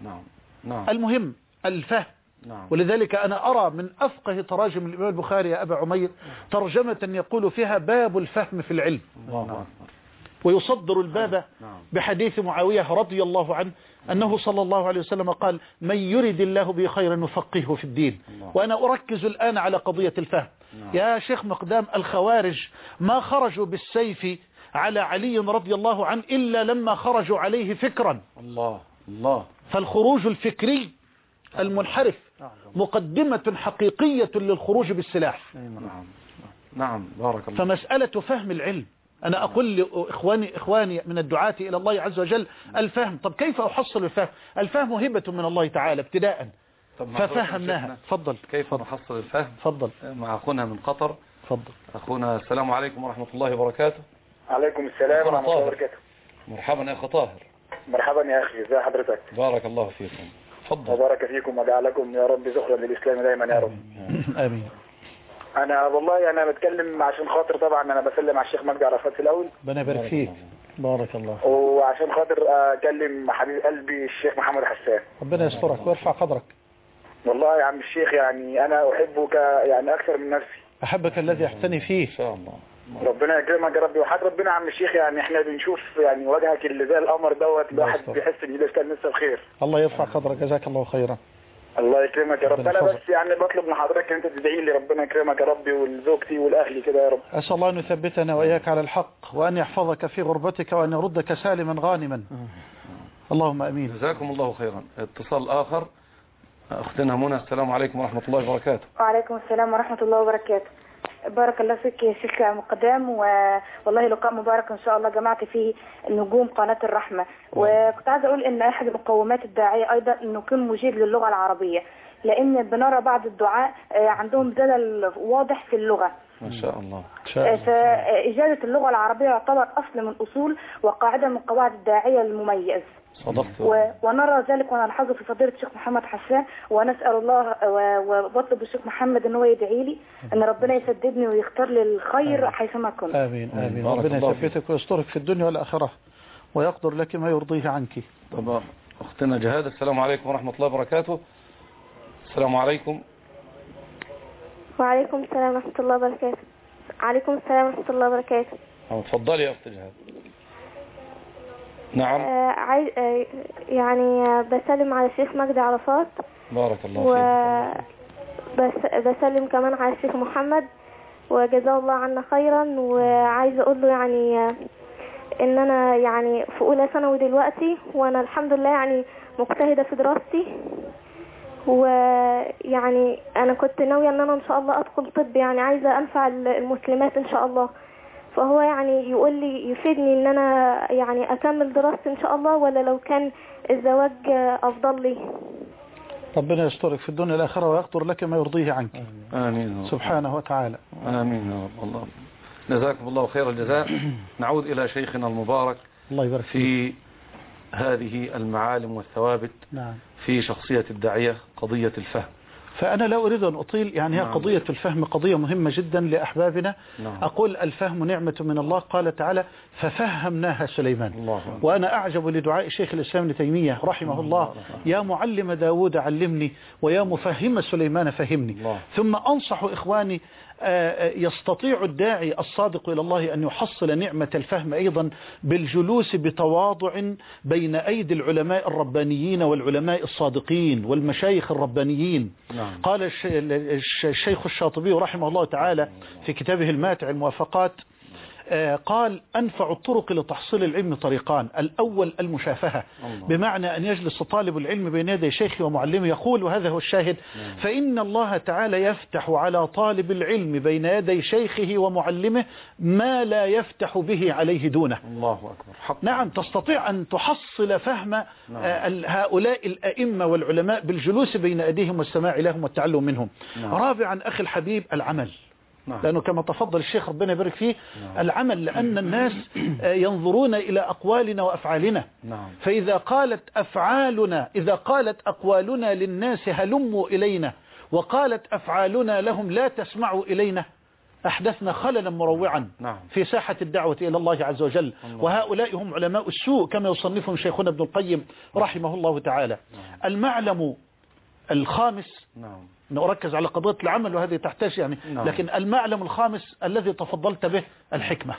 المهم الفهم. ولذلك أنا أرى من أفقه تراجم الإمام البخاري يا أبا عمير ترجمة يقول فيها باب الفهم في العلم، ويصدر الباب بحديث معاوية رضي الله عنه أنه صلى الله عليه وسلم قال من يرد الله به خيرا يفقهه في الدين. وأنا أركز الآن على قضية الفهم. يا شيخ مقدام، الخوارج ما خرجوا بالسيف على علي رضي الله عنه إلا لما خرجوا عليه فكرا. فالخروج الفكري المنحرف مقدمة حقيقية للخروج بالسلاح. بارك الله. فمسألة فهم العلم، أنا أقول لإخواني من الدعاة إلى الله عز وجل الفهم. طب كيف أحصل الفهم؟ الفهم هبة من الله تعالى ابتداء ففهمناها. تفضل. كيف نحصل الفهم؟ تفضل. مع أخونا من قطر. تفضل أخونا السلام عليكم ورحمة الله وبركاته. عليكم السلام ورحمة الله وبركاته. مرحبا يا أخ طاهر. مرحبا يا أخي، ازي حضرتك؟ بارك الله فيكم. تفضل. وبارك فيكم وجعلكم يا رب ذخرا للإسلام دائما يا رب. آمين. أنا والله أنا بتكلم عشان خاطر، طبعا أنا بسلم على الشيخ مجدي عرفات في الأول. ربنا يبارك فيك. بارك الله. وعشان خاطر أكلم حبيب قلبي الشيخ محمد حسان. ربنا يسترك ويرفع قدرك. والله يا عم الشيخ يعني أنا أحبك يعني أكثر من نفسي. أحبك الذي أحتني فيه. إن شاء الله. ربنا يكرمك يا رب. وحد ربنا يا عم الشيخ، يعني احنا بنشوف يعني وجهك اللي زي القمر دوت، الواحد بيحس ان ده كان لسه بخير. الله يرفع قدرك، جزاك الله خيرا. الله يكرمك يا رب. ربنا انا يحفظك. بس يعني بطلب من حضرتك انت تدعي لي ربنا يكرمك يا ربي ولزوجتي ولاهلي كده يا رب. أسأل الله أن يثبتنا وإياك على الحق وأن يحفظك في غربتك وأن يردك سالما غانما. اللهم أمين. جزاكم الله خيرا. اتصال آخر، أختنا منى. السلام عليكم ورحمة الله وبركاته. وعليكم السلام ورحمة الله وبركاته. بارك الله فيك يا شيخ مقدام، والله لقاء مبارك إن شاء الله جمعت فيه نجوم قناة الرحمة. وكنت عايزة أقول إن أحد مقومات الداعية أيضا إنه يكون مجيد للغة العربية، لأن بنرى بعض الدعاء عندهم زلل واضح في اللغة. ما شاء الله. فإجادة اللغة العربية يعتبر أصل من أصول وقاعدة من قواعد الداعية المميز. صدقت. ونرى ذلك ونلحظه في فضيلة الشيخ محمد حسان، ونسأل الله وبطلب الشيخ محمد ان هو يدعي لي ان ربنا يسددني ويختار لي الخير حيثما كنت. آمين آمين. ربنا يثبتك ويسترك في الدنيا والآخرة ويقدر لك ما يرضيه عنك. طب أختنا جهاد. السلام عليكم ورحمة الله وبركاته. السلام عليكم. وعليكم السلام ورحمة الله وبركاته. عليكم السلام ورحمة الله وبركاته. تفضلي يا أخت جهاد. نعم. يعني بسلم على الشيخ مجدي عرفات. بارك الله فيك. بسلم كمان على الشيخ محمد وجزاه الله عنا خيرا. وعايزة أقول له يعني إن أنا يعني في أولى ثانوي دلوقتي، وأنا الحمد لله يعني مجتهدة في دراستي، ويعني أنا كنت ناوية إن أنا إن شاء الله أدخل طب، يعني عايزة أنفع المسلمات إن شاء الله. فهو يعني يقول لي يفيدني ان انا يعني اكمل دراستي ان شاء الله، ولا لو كان الزواج افضل لي. ربنا يسترك في الدنيا والآخرة ويقدر لك ما يرضيه عنك. آمين سبحانه وتعالى. آمين يا رب. الله جزاكم الله خير الجزاء. نعود إلى شيخنا المبارك. الله يبارك في هذه المعالم والثوابت. نعم. في شخصية الداعية قضية الفهم. فأنا لا أريد أن أطيل، يعني هي قضية الفهم قضية مهمة جدا لأحبابنا. أقول الفهم نعمة من الله. قال تعالى ففهمناها سليمان. وأنا أعجب لدعاء شيخ الإسلام ابن تيمية رحمه الله يا معلم داود علمني ويا مفهم سليمان فهمني. ثم أنصح إخواني يستطيع الداعي الصادق إلى الله أن يحصل نعمة الفهم أيضا بالجلوس بتواضع بين أيدي العلماء الربانيين والعلماء الصادقين والمشايخ الربانيين. قال الشيخ الشاطبي رحمه الله تعالى في كتابه الماتع الموافقات، قال أنفع الطرق لتحصيل العلم طريقان. الأول المشافهة، بمعنى أن يجلس طالب العلم بين يدي شيخه ومعلمه يقول، وهذا هو الشاهد، فإن الله تعالى يفتح على طالب العلم بين يدي شيخه ومعلمه ما لا يفتح به عليه دونه. الله أكبر. نعم. تستطيع أن تحصل فهم هؤلاء الأئمة والعلماء بالجلوس بين أيديهم والسماع لهم والتعلم منهم. رابعا أخي الحبيب العمل. لأنه كما تفضل الشيخ ربنا يبارك فيه العمل، لأن الناس ينظرون إلى أقوالنا وأفعالنا. فإذا قالت أقوالنا للناس هلموا إلينا وقالت أفعالنا لهم لا تسمعوا إلينا، أحدثنا خللا مروعا في ساحة الدعوة إلى الله عز وجل. وهؤلاء هم علماء السوء كما يصنفهم شيخنا ابن القيم رحمه الله تعالى. المعلم الخامس، نركز على قضية العمل وهذه تحتاج يعني، لكن المعلم الخامس الذي تفضلت به الحكمة.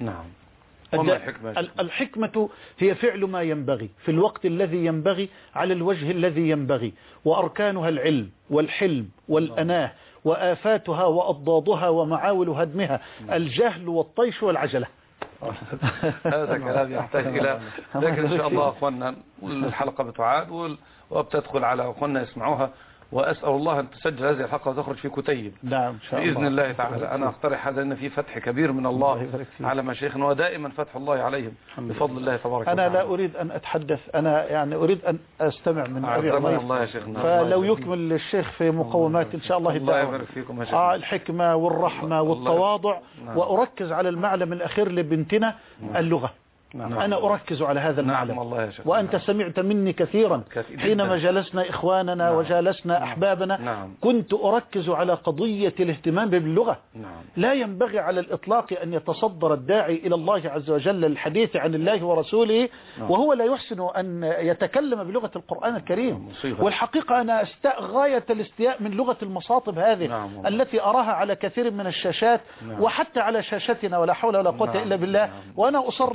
الحكمة هي فعل ما ينبغي في الوقت الذي ينبغي على الوجه الذي ينبغي، وأركانها العلم والحلم والأناه، وآفاتها وأضدادها ومعاول هدمها الجهل والطيش والعجلة. هذا كلام يحتاج إلى، لكن إن شاء الله أخوانا الحلقة بتعاد وبتدخل على أخوانا يسمعوها، وأسأل الله أن تسجل هذه الحلقة وتخرج في كتيب. نعم بإذن الله تعالى. أنا أقترح هذا، أن في فتح كبير من الله على مشايخنا، ودائما فتح الله عليهم بفضل الله تبارك وتعالى. أنا لا أريد أن أتحدث، أنا يعني أريد أن أستمع من أبي عمير. الله يا شيخنا. فلو يكمل الشيخ في مقومات إن شاء الله الدعوة، الحكمة والرحمة والتواضع، وأركز على المعلم الأخير لبنتنا اللغة. أنا أركز على هذا المعلم. وأنت سمعت مني كثيرا حينما جلسنا إخواننا وجالسنا أحبابنا، كنت أركز على قضية الاهتمام باللغة. لا ينبغي على الإطلاق أن يتصدر الداعي إلى الله عز وجل الحديث عن الله ورسوله وهو لا يحسن أن يتكلم بلغة القرآن الكريم. والحقيقة أنا غاية الاستياء من لغة المصاطب هذه التي أراها على كثير من الشاشات وحتى على شاشتنا، ولا حول ولا قوة إلا بالله. وأنا أصرح بذلك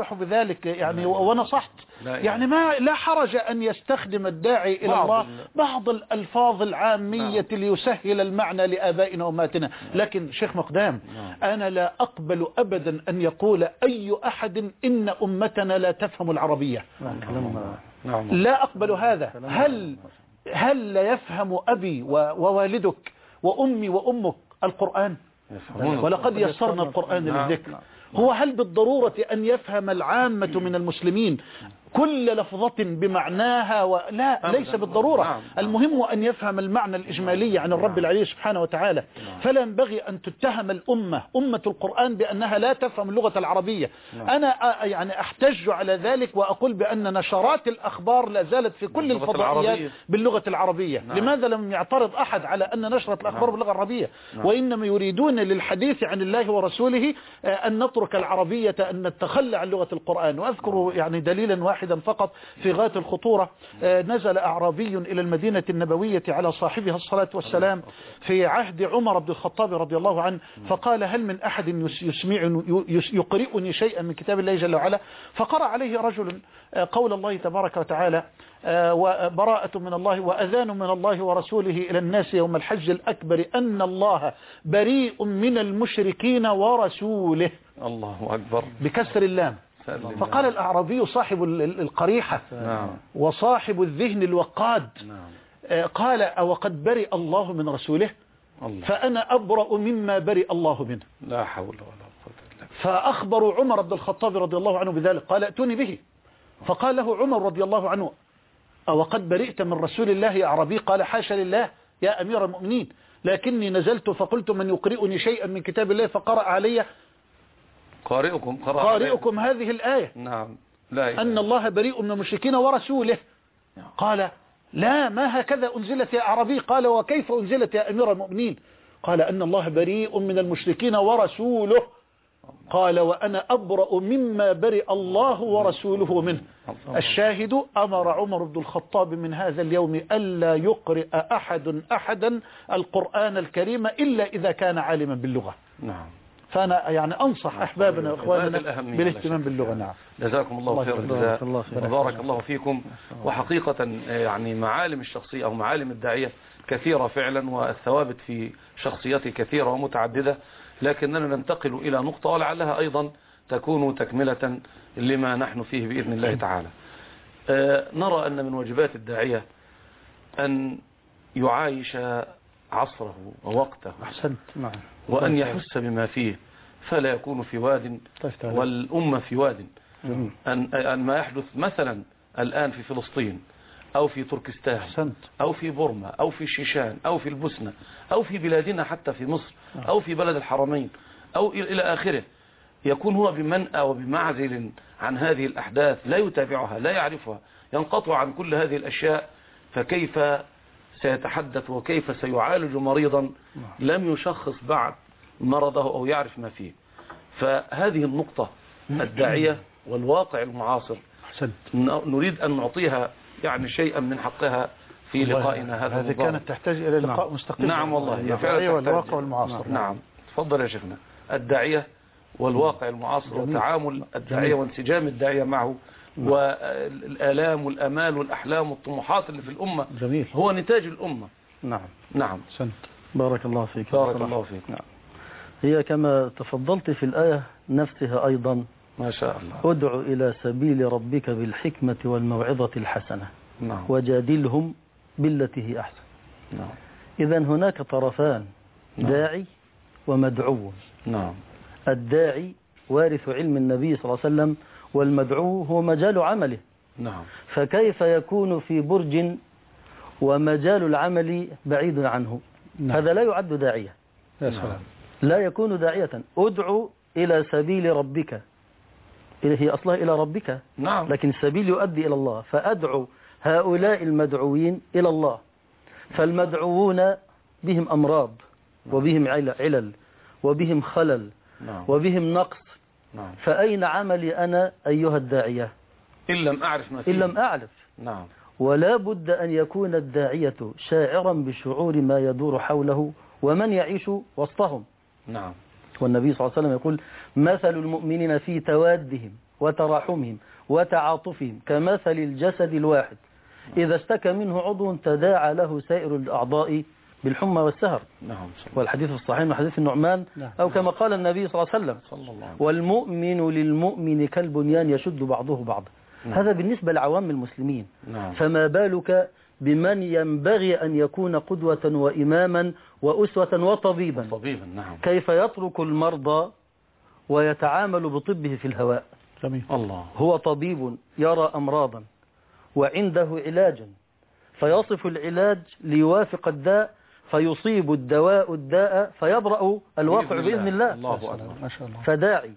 ذلك يعني ونصحت يعني لا حرج أن يستخدم الداعي إلى الله بعض الألفاظ العامية ليسهل المعنى لآبائنا وأمهاتنا. لكن شيخ مقدام أنا لا أقبل أبدا أن يقول أي أحد إن أمتنا لا تفهم العربية. لا أقبل هذا. هل لا يفهم أبي ووالدك وأمي وأمك القرآن؟ ولقد يسرنا القرآن للذكر. هو هل بالضرورة أن يفهم العامة من المسلمين كل لفظة بمعناها لا ليس بالضرورة. المهم أن يفهم المعنى الإجمالي عن الرب العلي سبحانه وتعالى. فلا ينبغي أن تتهم أمة القرآن بأنها لا تفهم اللغة العربية. أنا يعني أحتج على ذلك وأقول بأن نشرات الأخبار لا زالت في كل الفضائيات باللغة العربية. لماذا لم يعترض أحد على أن نشرة الأخبار باللغة العربية؟ وإنما يريدون للحديث عن الله ورسوله أن نترك العربية، أن نتخلى عن لغة القرآن. وأذكر يعني دليلا واحدا فقط في غاية الخطورة. نزل أعرابي إلى المدينة النبوية على صاحبها الصلاة والسلام في عهد عمر بن الخطاب رضي الله عنه، فقال هل من أحد يقرئني شيئا من كتاب الله جل وعلا؟ فقرأ عليه رجل قول الله تبارك وتعالى وبراءة من الله وأذان من الله ورسوله إلى الناس يوم الحج الأكبر أن الله بريء من المشركين ورسوله. الله أكبر بكسر اللام. فقال الأعرابي صاحب القريحة وصاحب الذهن الوقاد قال أوقد برئ الله من رسوله؟ فأنا أبرأ مما برئ الله منه. لا حول ولا قوة إلا بالله. فأخبروا عمر بن الخطاب رضي الله عنه بذلك قال ائتوني به. فقال له عمر رضي الله عنه أوقد برئت من رسول الله يا أعرابي؟ قال حاشا لله يا أمير المؤمنين، لكني نزلت فقلت من يقرئني شيئا من كتاب الله فقرأ علي قارئكم هذه الآية. نعم. لا أن الله بريء من المشركين ورسوله. قال لا ما هكذا أنزلت يا أعرابي. قال وكيف أنزلت يا أمير المؤمنين؟ قال أن الله بريء من المشركين ورسوله. قال وأنا أبرأ مما برئ الله ورسوله منه. الشاهد أمر عمر بن الخطاب من هذا اليوم ألا يقرئ أحدا القرآن الكريم إلا إذا كان عالما باللغة. نعم. فأنا يعني أنصح أحبابنا وإخواننا بالاهتمام باللغة. نعم. جزاكم الله خير الجزاء وبارك الله فيكم. وحقيقة يعني معالم الشخصية أو معالم الداعية كثيرة فعلا، والثوابت في شخصيته كثيرة ومتعددة، لكننا ننتقل إلى نقطة ولعلها أيضا تكون تكملة لما نحن فيه بإذن الله تعالى. نرى أن من واجبات الداعية أن يعايش عصره ووقته. أحسنت. نعم. وأن يحس بما فيه فلا يكون في واد والأمة في واد. أن ما يحدث مثلا الآن في فلسطين أو في تركستان أو في بورما أو في الشيشان أو في البوسنة أو في بلادنا حتى في مصر أو في بلد الحرمين أو إلى آخره، يكون هو بمنأى وبمعزل عن هذه الأحداث، لا يتابعها لا يعرفها، ينقطع عن كل هذه الأشياء، فكيف سيتحدث وكيف سيعالج مريضا لم يشخص بعد مرضه أو يعرف ما فيه؟ فهذه النقطة الداعية والواقع المعاصر نريد أن نعطيها يعني شيئا من حقها في لقائنا هذا. هذه كانت تحتاج إلى لقاء مستقل. نعم والله فعلا. والواقع والمعاصر. نعم. تفضل يا شيخنا. الداعية والواقع المعاصر وتعامل الداعية وانسجام الداعية معه والآلام والأمال والأحلام والطموحات اللي في الأمة. جميل. هو نتاج الأمة. نعم. نعم. بارك الله فيك. بارك الله فيك. نعم. هي كما تفضلت في الآية نفسها أيضا ما شاء الله. ادع إلى سبيل ربك بالحكمة والموعظة الحسنة. نعم. وجادلهم بالتي هي أحسن. نعم. إذن هناك طرفان. نعم. داعي ومدعو. نعم. الداعي وارث علم النبي صلى الله عليه وسلم، والمدعو هو مجال عمله. نعم. فكيف يكون في برج ومجال العمل بعيد عنه؟ نعم. هذا لا يعد داعية. يا سلام. لا يكون داعية. ادعو إلى سبيل ربك، هي أصلها إلى ربك. نعم. لكن السبيل يؤدي إلى الله، فأدعو هؤلاء المدعوين إلى الله. فالمدعوون بهم أمراض وبهم علل وبهم خلل. نعم. وبهم نقص. نعم. فأين عملي أنا أيها الداعية إن لم أعرف ما فيه؟ إن لم أعرف. نعم. ولا بد أن يكون الداعية شاعرا بشعور ما يدور حوله ومن يعيش وسطهم. نعم. والنبي صلى الله عليه وسلم يقول مثل المؤمنين في توادهم وتراحمهم وتعاطفهم كمثل الجسد الواحد إذا اشتكى منه عضو تداعى له سائر الأعضاء بالحمى والسهر. والحديث الصحيح من حديث النعمان أو كما قال النبي صلى الله عليه وسلم والمؤمن للمؤمن كالبنيان يشد بعضه بعضا. هذا بالنسبة لعوام المسلمين. فما بالك بمن ينبغي أن يكون قدوة وإماما وأسوة وطبيبا. كيف يترك المرضى ويتعامل بطبه في الهواء. الله. هو طبيب يرى أمراضا وعنده علاجا فيصف العلاج ليوافق الداء فيصيب الدواء الداء فيبرأ الواقع بإذن الله. ما شاء الله. فداعي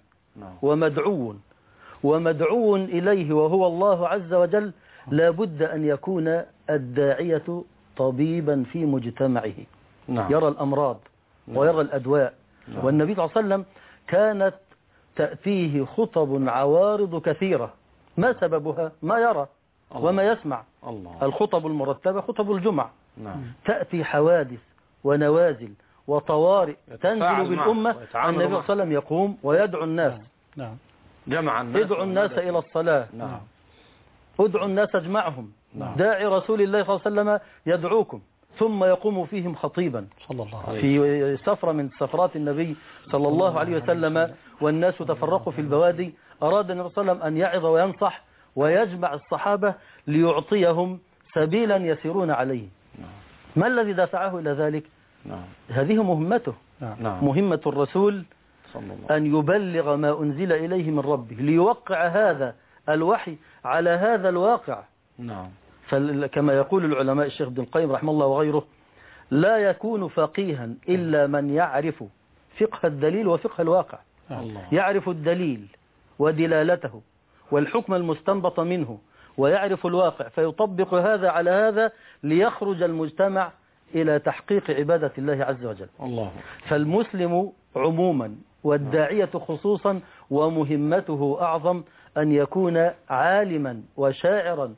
ومدعو إليه وهو الله عز وجل لا بد أن يكون الداعية طبيبا في مجتمعه. يرى الأمراض ويرى الأدواء. والنبي صلى الله عليه وسلم كانت تأتيه خطب عوارض كثيرة ما سببها؟ ما يرى وما يسمع. الخطب المرتبة خطب الجمع. تأتي حوادث ونوازل وطوارئ تنزل بالأمة. النبي صلى الله عليه وسلم يقوم ويدعو الناس. ادعوا الناس إلى الصلاة. ادعوا الناس اجمعهم. داعي رسول الله صلى الله عليه وسلم يدعوكم ثم يقوم فيهم خطيبا صلى الله عليه في سفرة من سفرات النبي صلى الله عليه وسلم والناس تفرقوا في البوادي. أراد النبي صلى الله عليه وسلم أن يعظ وينصح ويجمع الصحابة ليعطيهم سبيلا يسيرون عليه. ما الذي دفعه إلى ذلك؟ هذه مهمته. مهمة الرسول أن يبلغ ما أنزل إليه من ربه ليوقع هذا الوحي على هذا الواقع. فكما يقول العلماء الشيخ ابن القيم رحمه الله وغيره لا يكون فقيها إلا من يعرف فقه الدليل وفقه الواقع. يعرف الدليل ودلالته والحكم المستنبط منه ويعرف الواقع فيطبق هذا على هذا ليخرج المجتمع إلى تحقيق عبادة الله عز وجل. فالمسلم عموما والداعية خصوصا ومهمته أعظم أن يكون عالما وشاعرا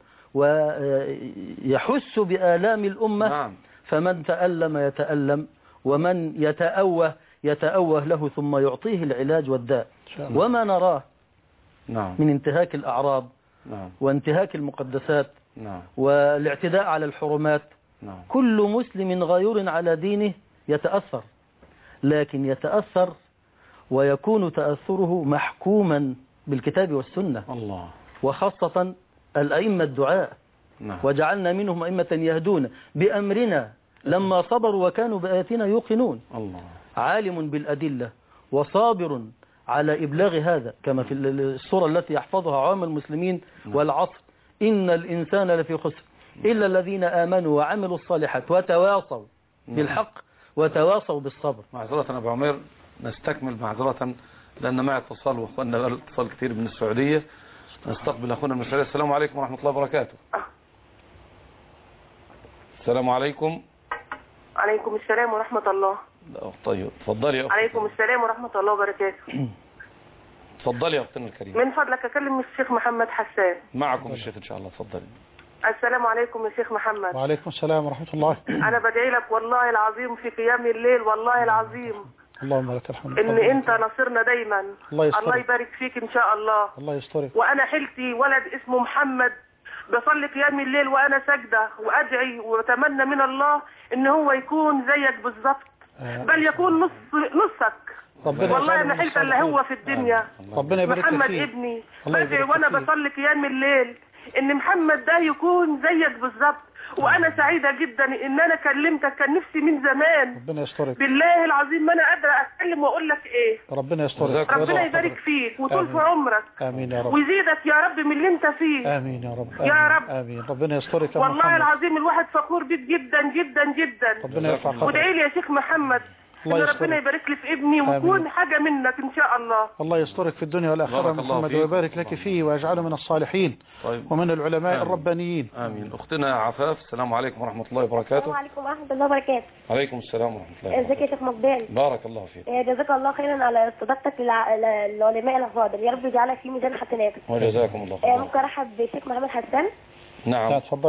ويحس بآلام الأمة. فمن تألم يتألم ومن يتأوه له ثم يعطيه العلاج والداء. وما نراه من انتهاك الأعراض وانتهاك المقدسات والاعتداء على الحرمات. كل مسلم غيور على دينه يتأثر لكن يتأثر ويكون تأثره محكوما بالكتاب والسنة. وخاصة الأئمة الدعاء وجعلنا منهم أئمة يهدون بأمرنا لما صبروا وكانوا بآياتنا يوقنون. عالم بالأدلة وصابر على إبلاغ هذا كما في الصورة التي يحفظها عوام المسلمين والعصر إن الإنسان لفي خسر إلا الذين آمنوا وعملوا الصالحات وتواصوا بالحق وتواصوا بالصبر. معذرة أبو عمير نستكمل معذرة لأن معي اتصال وأخواننا اتصال كثير من السعودية. نستقبل أخونا من السعودية. السلام عليكم ورحمة الله وبركاته. السلام عليكم. عليكم السلام ورحمة الله. طيب تفضلي يا أختي. عليكم السلام ورحمة الله وبركاته. تفضلي يا أختنا الكريمة. من فضلك أكلم الشيخ محمد حسان. معكم الشيخ إن شاء الله. تفضلي. السلام عليكم يا شيخ محمد. وعليكم السلام ورحمة الله. أنا بدعي لك والله العظيم في قيام الليل والله العظيم اللهم لك الحمد إن أنت نصرنا دايما. الله يبارك فيك إن شاء الله. الله يسترك. وأنا حلتي ولد اسمه محمد بصلي قيام الليل وأنا ساجدة وأدعي وأتمنى من الله إن هو يكون زيك بالظبط بل يكون نصك. والله أنا حلت اللي هو في الدنيا. ربنا يبارك فيك. محمد ابني بدعي وأنا بصلي قيام الليل إن محمد ده يكون زيك بالظبط. وأنا سعيدة جدا إن أنا كلمتك كان نفسي من زمان. ربنا يسترك. بالله العظيم ما أنا قادرة أتكلم وأقول لك إيه. ربنا يسترك. ربنا يبارك فيك وطول في عمرك. آمين يا رب. ويزيدك يا رب من اللي أنت فيه. آمين يا رب. يا رب. آمين. ربنا يسترك. والله العظيم الواحد فخور بيك جدا جدا جدا. ربنا يرفع قدرك. وادعي لي يا شيخ محمد إن ربنا يبارك لي في ابني ويكون حاجة منك إن شاء الله. الله يسترك في الدنيا والآخرة محمد ويبارك لك فيه ويجعله من الصالحين ومن العلماء الربانيين. آمين. أختنا عفاف السلام عليكم ورحمة الله وبركاته. السلام عليكم ورحمة الله وبركاته. عليكم السلام ورحمة الله. ازيك يا شيخ مقبال؟ بارك الله فيك. جزاك الله خيرا على استضافتك للعلماء الأفاضل يا رب يجعلك في ميزان حسناتك. وجزاكم الله خيرا. ممكن أرحب بالشيخ محمد حسان؟ نعم تفضلي.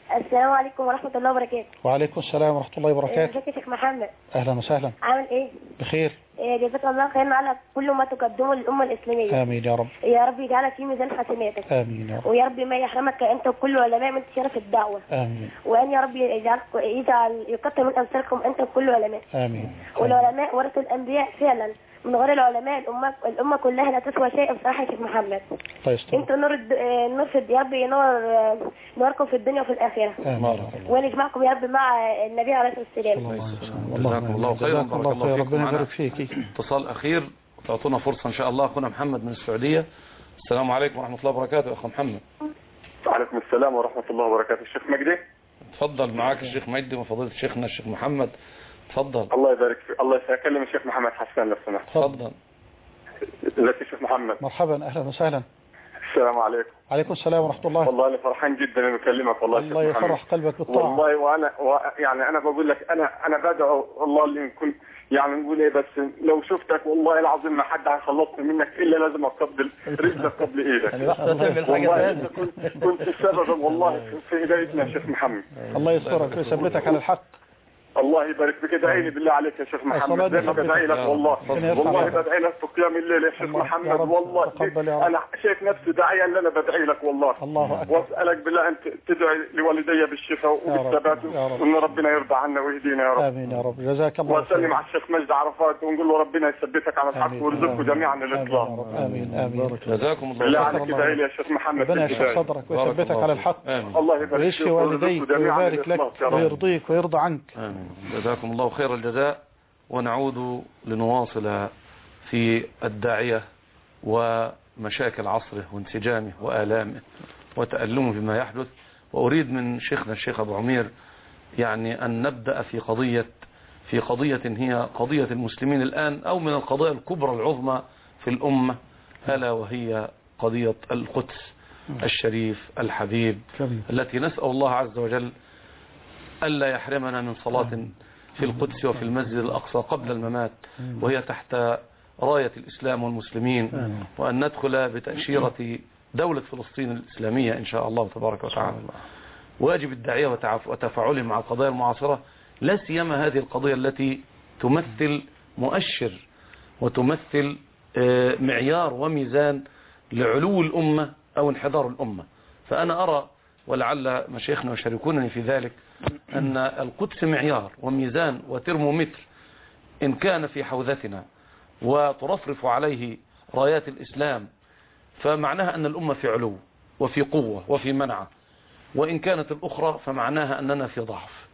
السلام عليكم ورحمة الله وبركاته. وعليكم السلام ورحمة الله وبركاته. ازيك يا شيخ محمد؟ أهلا وسهلا. عامل ايه؟ بخير. جزاك الله خيرا على كل ما تقدمه للأمة الإسلامية. آمين يا رب. يا رب يجعلك في ميزان حسناتك. آمين يا رب. ويا رب ما يحرمك أنت وكل علماء من شرف الدعوة. آمين. وأن يا رب يجعل يكتر من أمثالكم أنت وكل علماء. آمين. والعلماء ورثوا الأنبياء فعلا، من غير العلماء الأمة كلها لا تسوى شيء بصراحة يا شيخ محمد. انتوا نور في يا رب نوركم في الدنيا وفي الآخرة. ونجمعكم يا رب مع النبي عليه الصلاة والسلام. جزاكم الله خيرا. بارك الله فيكم. ربنا يبارك فيك. اتصال أخير تعطونا فرصة إن شاء الله. أخونا محمد من السعودية. السلام عليكم ورحمة الله وبركاته. أخو محمد. وعليكم السلام ورحمة الله وبركاته. الشيخ مجدي. تفضل معاك الشيخ مجدي وفضيلة شيخنا الشيخ محمد. تفضل. الله يبارك فيك. الله يسلم الشيخ محمد حسان لو سمحت. تفضل. ازيك يا شيخ محمد؟ مرحبا أهلا وسهلا. السلام عليكم. عليكم السلام ورحمة الله. والله أنا فرحان جدا إني أكلمك والله. الله يفرح قلبك بالطاعة. والله يعني أنا بقول لك أنا بدعو الله اللي نكون يعني نقول إيه، بس لو شفتك والله العظيم ما حد هيخلصني منك إلا لازم أقبل رجلك قبل إيدك. والله أنت كنت سببا والله في هدايتنا يا شيخ محمد. الله يسترك ويثبتك على الحق. الله يبارك فيك. ادعي لي بالله عليك يا شيخ محمد، زي ما بدعي لك والله بدعي لك في قيام الليل يا شيخ محمد. والله انا شايف نفسي داعيا اللي انا بدعي لك والله. واسالك بالله انت تدعي لوالدي بالشفاء وبالثبات وان ربنا يرضى عنا ويهدينا يا رب. امين يا رب. جزاك الله خير. واسلم على الشيخ مجدي عرفات ونقول له ربنا يثبتك على الحق ويرزقكم جميعا الاطلاق. امين امين. جزاكم الله بالله عليك ادعي لي يا شيخ محمد. ربنا يشفي صدرك ويثبتك على الحق. الله يبارك ويشفي والديك ويبارك لك ويرضيك ويرضى عنك. امين. جزاكم الله خير الجزاء. ونعود لنواصل في الداعية ومشاكل عصره وانسجامه وآلامه وتألمه بما يحدث. وأريد من شيخنا الشيخ أبو عمير يعني أن نبدأ في قضية هي قضية المسلمين الآن، أو من القضايا الكبرى العظمى في الأمة، ألا وهي قضية القدس الشريف الحبيب، التي نسأل الله عز وجل ألا يحرمنا من صلاة في القدس وفي المسجد الأقصى قبل الممات، وهي تحت راية الإسلام والمسلمين، وأن ندخل بتأشيرة دولة فلسطين الإسلامية إن شاء الله تبارك وتعالى. واجب الداعية وتفاعله مع القضايا المعاصرة، لا سيما هذه القضية التي تمثل مؤشر وتمثل معيار وميزان لعلو الأمة أو انحدار الأمة. فأنا أرى، ولعل مشايخنا يشاركونني في ذلك، أن القدس معيار وميزان وترمومتر إن كان في حوزتنا وترفرف عليه رايات الإسلام فمعناها أن الأمة في علو وفي قوة وفي منعة، وإن كانت الأخرى فمعناها أننا في ضعف.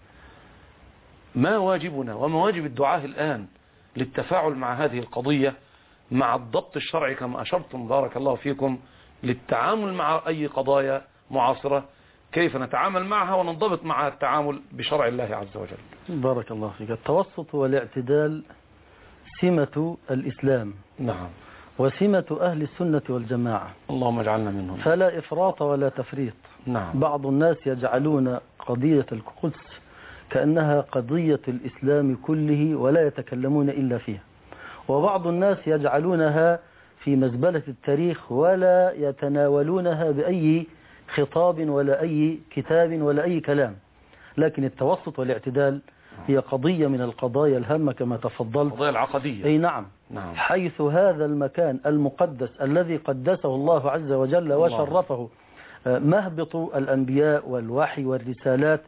ما واجبنا وما واجب الدعاة الآن للتفاعل مع هذه القضية مع الضبط الشرعي كما أشرتم بارك الله فيكم، للتعامل مع أي قضايا معاصرة، كيف نتعامل معها وننضبط مع التعامل بشرع الله عز وجل. بارك الله فيك. التوسط والاعتدال سمة الإسلام، نعم، وسمة أهل السنة والجماعة، اللهم اجعلنا منهم، فلا إفراط ولا تفريط. نعم. بعض الناس يجعلون قضية القدس كأنها قضية الإسلام كله ولا يتكلمون إلا فيها، وبعض الناس يجعلونها في مزبلة التاريخ ولا يتناولونها بأي خطاب ولا أي كتاب ولا أي كلام. لكن التوسط والاعتدال هي قضية من القضايا الهامة كما تفضلت، قضايا العقدية. أي نعم. حيث هذا المكان المقدس الذي قدسه الله عز وجل وشرفه، مهبط الأنبياء والوحي والرسالات،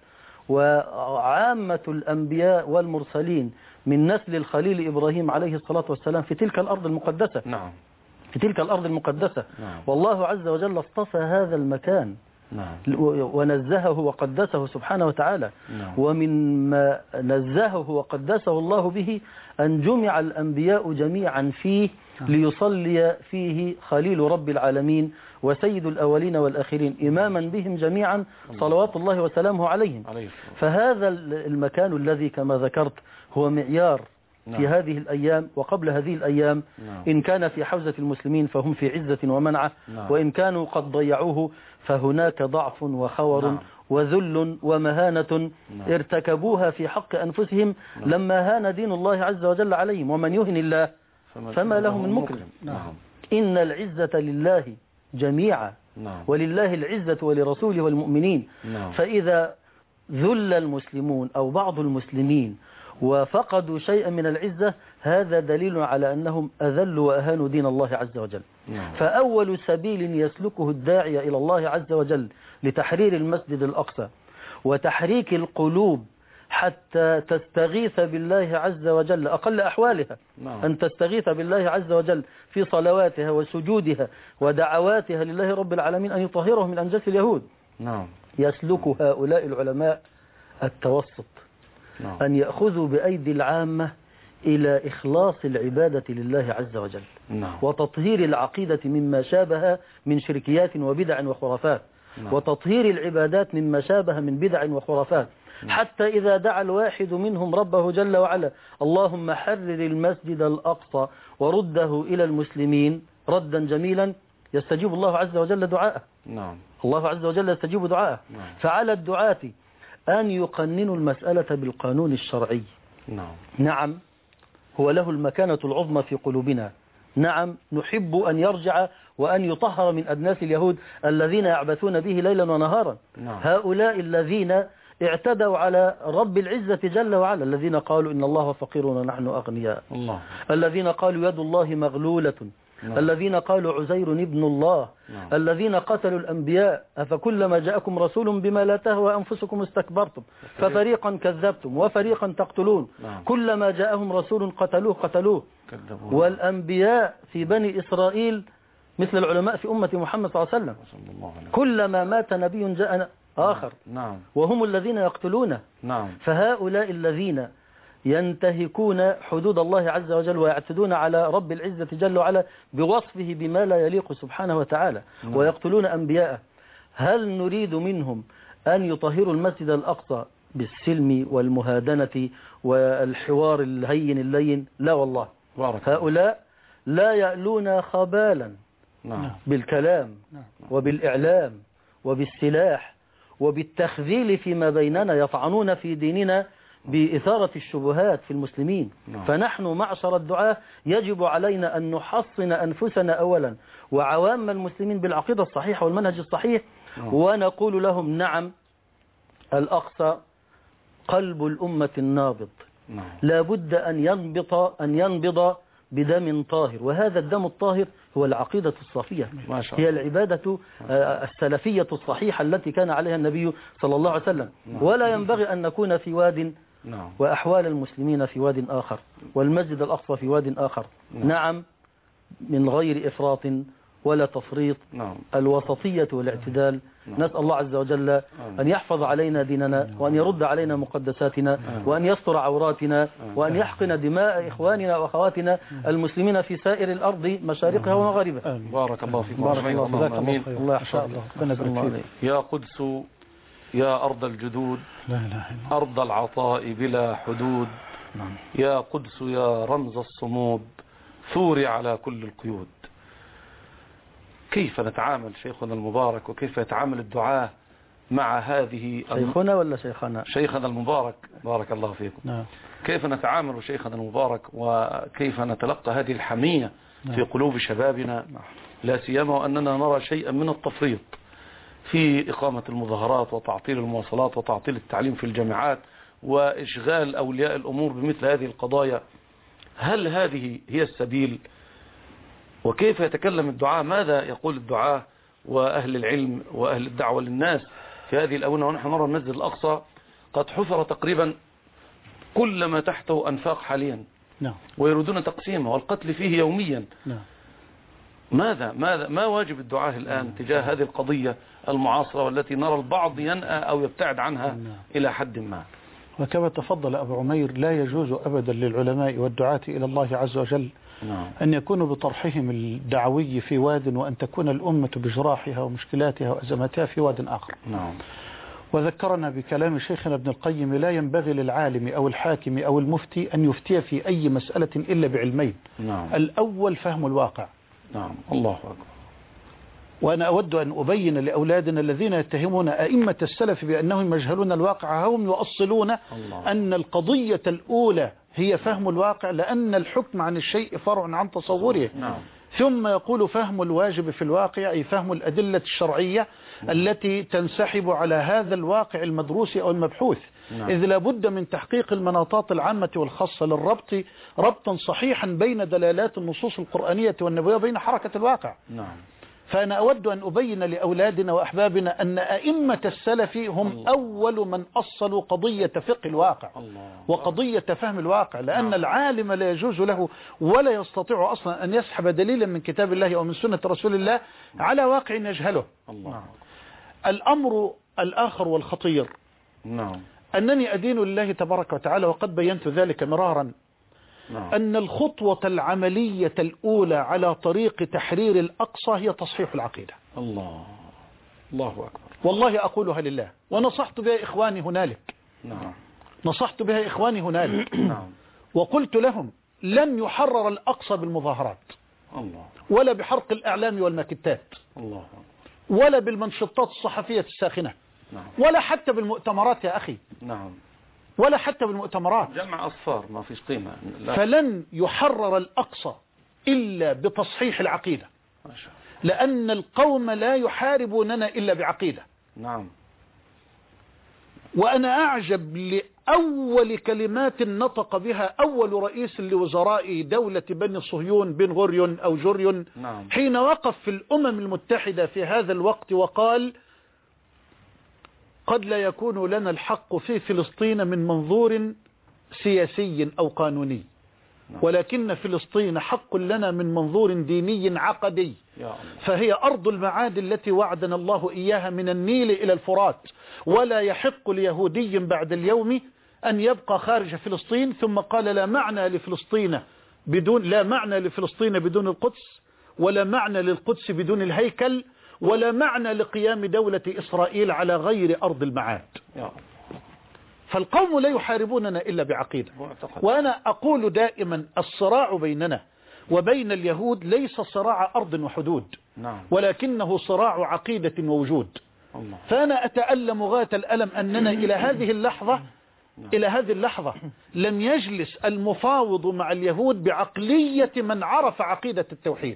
وعامة الأنبياء والمرسلين من نسل الخليل إبراهيم عليه الصلاة والسلام في تلك الأرض المقدسة. نعم. في تلك الأرض المقدسة. نعم. والله عز وجل اصطفى هذا المكان. نعم. ونزهه وقدسه سبحانه وتعالى. نعم. ومن ما نزهه وقدسه الله به أن جمع الأنبياء جميعا فيه ليصلي فيه خليل رب العالمين وسيد الأولين والآخرين إماما بهم جميعا صلوات الله وسلامه عليهم. فهذا المكان الذي كما ذكرت هو معيار في هذه الأيام وقبل هذه الأيام. إن كان في حوزة المسلمين فهم في عزة ومنعة، وإن كانوا قد ضيعوه فهناك ضعف وخور وذل ومهانة ارتكبوها في حق أنفسهم لما هان دين الله عز وجل عليهم. ومن يهن الله فما له من مكرم. إن العزة لله جميعا ولله العزة ولرسوله والمؤمنين. فإذا ذل المسلمون أو بعض المسلمين وفقدوا شيئا من العزة، هذا دليل على أنهم أذلوا وأهانوا دين الله عز وجل. فأول سبيل يسلكه الداعية إلى الله عز وجل لتحرير المسجد الأقصى وتحريك القلوب حتى تستغيث بالله عز وجل، أقل أحوالها أن تستغيث بالله عز وجل في صلواتها وسجودها ودعواتها لله رب العالمين أن يطهره من أنجاس اليهود. يسلك هؤلاء العلماء التوسط، أن يأخذوا بأيدي العامة إلى إخلاص العبادة لله عز وجل وتطهير العقيدة مما شابه من شركيات وبدع وخرافات، وتطهير العبادات مما شابه من بدع وخرافات، حتى إذا دعا الواحد منهم ربه جل وعلا اللهم حرر المسجد الأقصى ورده إلى المسلمين ردا جميلا، يستجيب الله عز وجل دعاءه. الله عز وجل يستجيب دعاءه. فعلى الدعاة أن يقننوا المسألة بالقانون الشرعي. نعم، هو له المكانة العظمى في قلوبنا. نعم، نحب أن يرجع وأن يطهر من أدناس اليهود الذين يعبثون به ليلا ونهارا. هؤلاء الذين اعتدوا على رب العزة جل وعلا، الذين قالوا إن الله فقير ونحن أغنياء، الذين قالوا يد الله مغلولة، الذين قالوا عزير ابن الله، الذين قتلوا الأنبياء، أفكلما جاءكم رسول بما لا تهوى أنفسكم استكبرتم ففريقا كذبتم وفريقا تقتلون، كلما جاءهم رسول قتلوه. والأنبياء في بني إسرائيل مثل العلماء في أمة محمد صلى الله عليه وسلم، كلما مات نبي جاء آخر، وهم الذين يقتلونه. فهؤلاء الذين ينتهكون حدود الله عز وجل ويعتدون على رب العزة جل وعلا بوصفه بما لا يليق سبحانه وتعالى ويقتلون أنبياءه، هل نريد منهم أن يطهروا المسجد الأقصى بالسلم والمهادنة والحوار الهين اللين؟ لا والله، هؤلاء لا يألون خبالا بالكلام وبالإعلام وبالسلاح وبالتخذيل فيما بيننا، يطعنون في ديننا بإثارة الشبهات في المسلمين. فنحن معشر الدعاة يجب علينا أن نحصن أنفسنا أولا وعوام المسلمين بالعقيدة الصحيحة والمنهج الصحيح، ونقول لهم نعم، الأقصى قلب الأمة النابض، لا بد أن ينبض بدم طاهر، وهذا الدم الطاهر هو العقيدة الصافية، هي العبادة السلفية الصحيحة التي كان عليها النبي صلى الله عليه وسلم. ولا ينبغي أن نكون في واد وأحوال المسلمين في واد آخر والمسجد الأقصى في واد آخر. نعم، من غير إفراط ولا تفريط، الوسطية والاعتدال. نسأل الله عز وجل أن يحفظ علينا ديننا وأن يرد علينا مقدساتنا وأن يستر عوراتنا وأن يحقن دماء إخواننا وأخواتنا المسلمين في سائر الأرض مشارقها ومغاربها. بارك الله فيكم. بارك الله فيكم. آمين. الله يحفظ الله. يا قدس يا أرض الجدود، أرض العطاء بلا حدود، يا قدس يا رمز الصمود، ثوري على كل القيود. كيف نتعامل شيخنا المبارك وكيف يتعامل الدعاة مع هذه شيخنا ولا شيخنا؟ شيخنا المبارك، بارك الله فيكم. كيف نتعامل شيخنا المبارك وكيف نتلقى هذه الحمية في قلوب شبابنا، لا سيما وأننا نرى شيئا من التفريط في إقامة المظاهرات وتعطيل المواصلات وتعطيل التعليم في الجامعات وإشغال أولياء الأمور بمثل هذه القضايا. هل هذه هي السبيل؟ وكيف يتكلم الدعاء؟ ماذا يقول الدعاء وأهل العلم وأهل الدعوة للناس في هذه الأونة ونحن نرى المسجد الأقصى قد حفر تقريبا كل ما تحته أنفاق حاليا، ويريدون تقسيمه والقتل فيه يوميا. ما واجب الدعاء الآن تجاه هذه القضية المعاصرة والتي نرى البعض ينأى أو يبتعد عنها إلى حد ما؟ وكما تفضل أبو عمير، لا يجوز أبدا للعلماء والدعاة إلى الله عز وجل أن يكونوا بطرحهم الدعوي في واد وأن تكون الأمة بجراحها ومشكلاتها وأزماتها في واد آخر. وذكرنا بكلام شيخنا ابن القيم: لا ينبغي للعالم أو الحاكم أو المفتي أن يفتي في أي مسألة إلا بعلمين. الأول فهم الواقع. الله أكبر. وأنا أود أن أبين لأولادنا الذين يتهمون أئمة السلف بأنهم يجهلون الواقع، هم يؤصلون أن القضية الأولى هي فهم الواقع، لأن الحكم عن الشيء فرع عن تصوره. ثم يقول فهم الواجب في الواقع أي فهم الأدلة الشرعية التي تنسحب على هذا الواقع المدروس أو المبحوث، إذ لابد من تحقيق المناطات العامة والخاصة للربط ربطا صحيحا بين دلالات النصوص القرآنية والنبوية وبين حركة الواقع. فأنا أود أن أبين لأولادنا وأحبابنا أن أئمة السلف هم أول من أصلوا قضية فقه الواقع وقضية فهم الواقع، لأن العالم لا يجوز له ولا يستطيع أصلا أن يسحب دليلا من كتاب الله أو من سنة رسول الله على واقع يجهله. الأمر الآخر والخطير أنني أدين لله تبارك وتعالى، وقد بينت ذلك مرارا، أن الخطوة العملية الأولى على طريق تحرير الأقصى هي تصحيح العقيدة. الله أكبر. والله أقولها لله، ونصحت بها إخواني هنالك. نصحت بها إخواني هنالك. وقلت لهم لن يحرر الأقصى بالمظاهرات ولا بحرق الإعلام والماكتات ولا بالمنشطات الصحفية الساخنة ولا حتى بالمؤتمرات يا أخي، ولا حتى بالمؤتمرات، جمع أصفار ما فيش قيمة. فلن يحرر الأقصى إلا بتصحيح العقيدة، لأن القوم لا يحاربوننا إلا بعقيدة. وأنا أعجب لأول كلمات نطق بها أول رئيس لوزراء دولة بني صهيون بن غوريون أو جوريون حين وقف في الأمم المتحدة في هذا الوقت وقال: قد لا يكون لنا الحق في فلسطين من منظور سياسي أو قانوني، ولكن فلسطين حق لنا من منظور ديني عقدي، فهي أرض المعاد التي وعدنا الله إياها من النيل إلى الفرات، ولا يحق ليهودي بعد اليوم أن يبقى خارج فلسطين. ثم قال: لا معنى لفلسطين بدون القدس، ولا معنى للقدس بدون الهيكل، ولا معنى لقيام دولة إسرائيل على غير أرض المعاد. فالقوم لا يحاربوننا إلا بعقيدة. وأنا أقول دائما الصراع بيننا وبين اليهود ليس صراع أرض وحدود، ولكنه صراع عقيدة ووجود. فأنا أتألم غاية الألم أننا إلى هذه اللحظة لم يجلس المفاوض مع اليهود بعقلية من عرف عقيدة التوحيد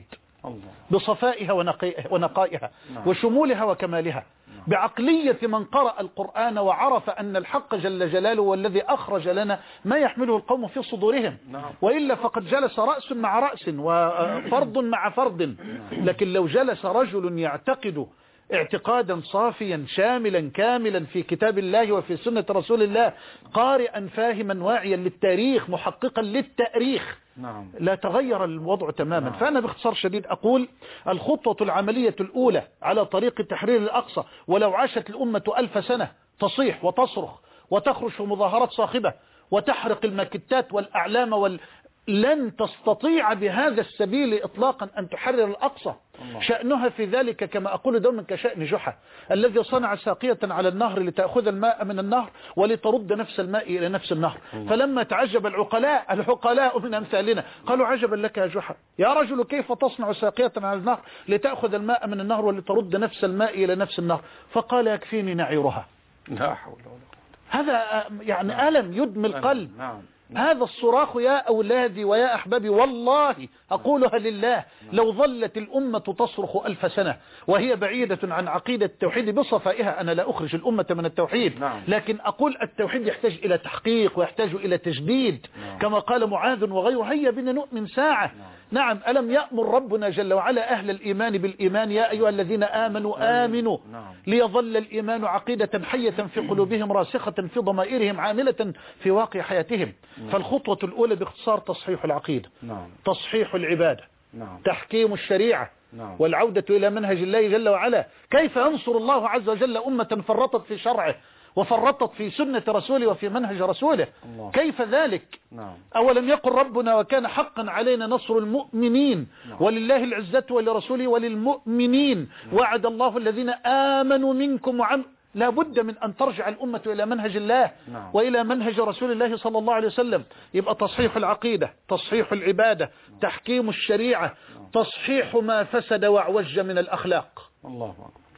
بصفائها ونقائها وشمولها وكمالها، بعقلية من قرأ القرآن وعرف أن الحق جل جلاله والذي أخرج لنا ما يحمله القوم في صدورهم، وإلا فقد جلس رأس مع رأس وفرد مع فرد. لكن لو جلس رجل يعتقد اعتقادا صافيا شاملا كاملا في كتاب الله وفي سنة رسول الله، قارئا فاهما واعيا للتاريخ محققا للتاريخ، لا تغير الوضع تماما. فأنا باختصار شديد أقول الخطوة العملية الأولى على طريق تحرير الأقصى، ولو عاشت الأمة 1000 سنة تصيح وتصرخ وتخرج في مظاهرات صاخبة وتحرق الماكتات والأعلام لن تستطيع بهذا السبيل إطلاقا أن تحرر الأقصى. شأنها في ذلك كما أقول دوما كشأن جحا الذي صنع ساقية على النهر لتأخذ الماء من النهر ولترد نفس الماء إلى نفس النهر. فلما تعجب العقلاء من أمثالنا قالوا: عجبا لك يا جحا، يا رجل كيف تصنع ساقية على النهر لتأخذ الماء من النهر ولترد نفس الماء إلى نفس النهر؟ فقال: يكفيني نعيرها. لا حول ولا قوة. هذا يعني ألم يدمي القلب. هذا الصراخ يا أولادي ويا أحبابي، والله أقولها لله، لو ظلت الأمة تصرخ 1000 سنة وهي بعيدة عن عقيدة التوحيد بصفائها، أنا لا أخرج الأمة من التوحيد، لكن أقول التوحيد يحتاج إلى تحقيق ويحتاج إلى تجديد، كما قال معاذ وغيره: هيا بنا نؤمن ساعة. نعم، ألم يأمر ربنا جل وعلا أهل الإيمان بالإيمان: يا أيها الذين آمنوا آمنوا ليظل الإيمان عقيدة حية في قلوبهم راسخة في ضمائرهم عاملة في واقع حياتهم. فالخطوة الأولى باختصار تصحيح العقيدة، تصحيح العبادة، تحكيم الشريعة، والعودة إلى منهج الله جل وعلا. كيف ينصر الله عز وجل أمة فرطت في شرعه وفرطت في سنة رسوله وفي منهج رسوله؟ كيف ذلك؟ أولم يقل ربنا: وكان حقا علينا نصر المؤمنين، ولله العزة ولرسوله وللمؤمنين، وعد الله الذين آمنوا منكم لا بد من أن ترجع الأمة إلى منهج الله وإلى منهج رسول الله صلى الله عليه وسلم. يبقى تصحيح العقيدة، تصحيح العبادة، تحكيم الشريعة، تصحيح ما فسد واعوج من الأخلاق. الله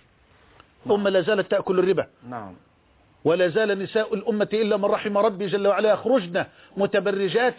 أكبر. أمة لا زالت تأكل الربا، ولا زال نساء الأمة إلا من رحم ربي جل وعلا يخرجن متبرجات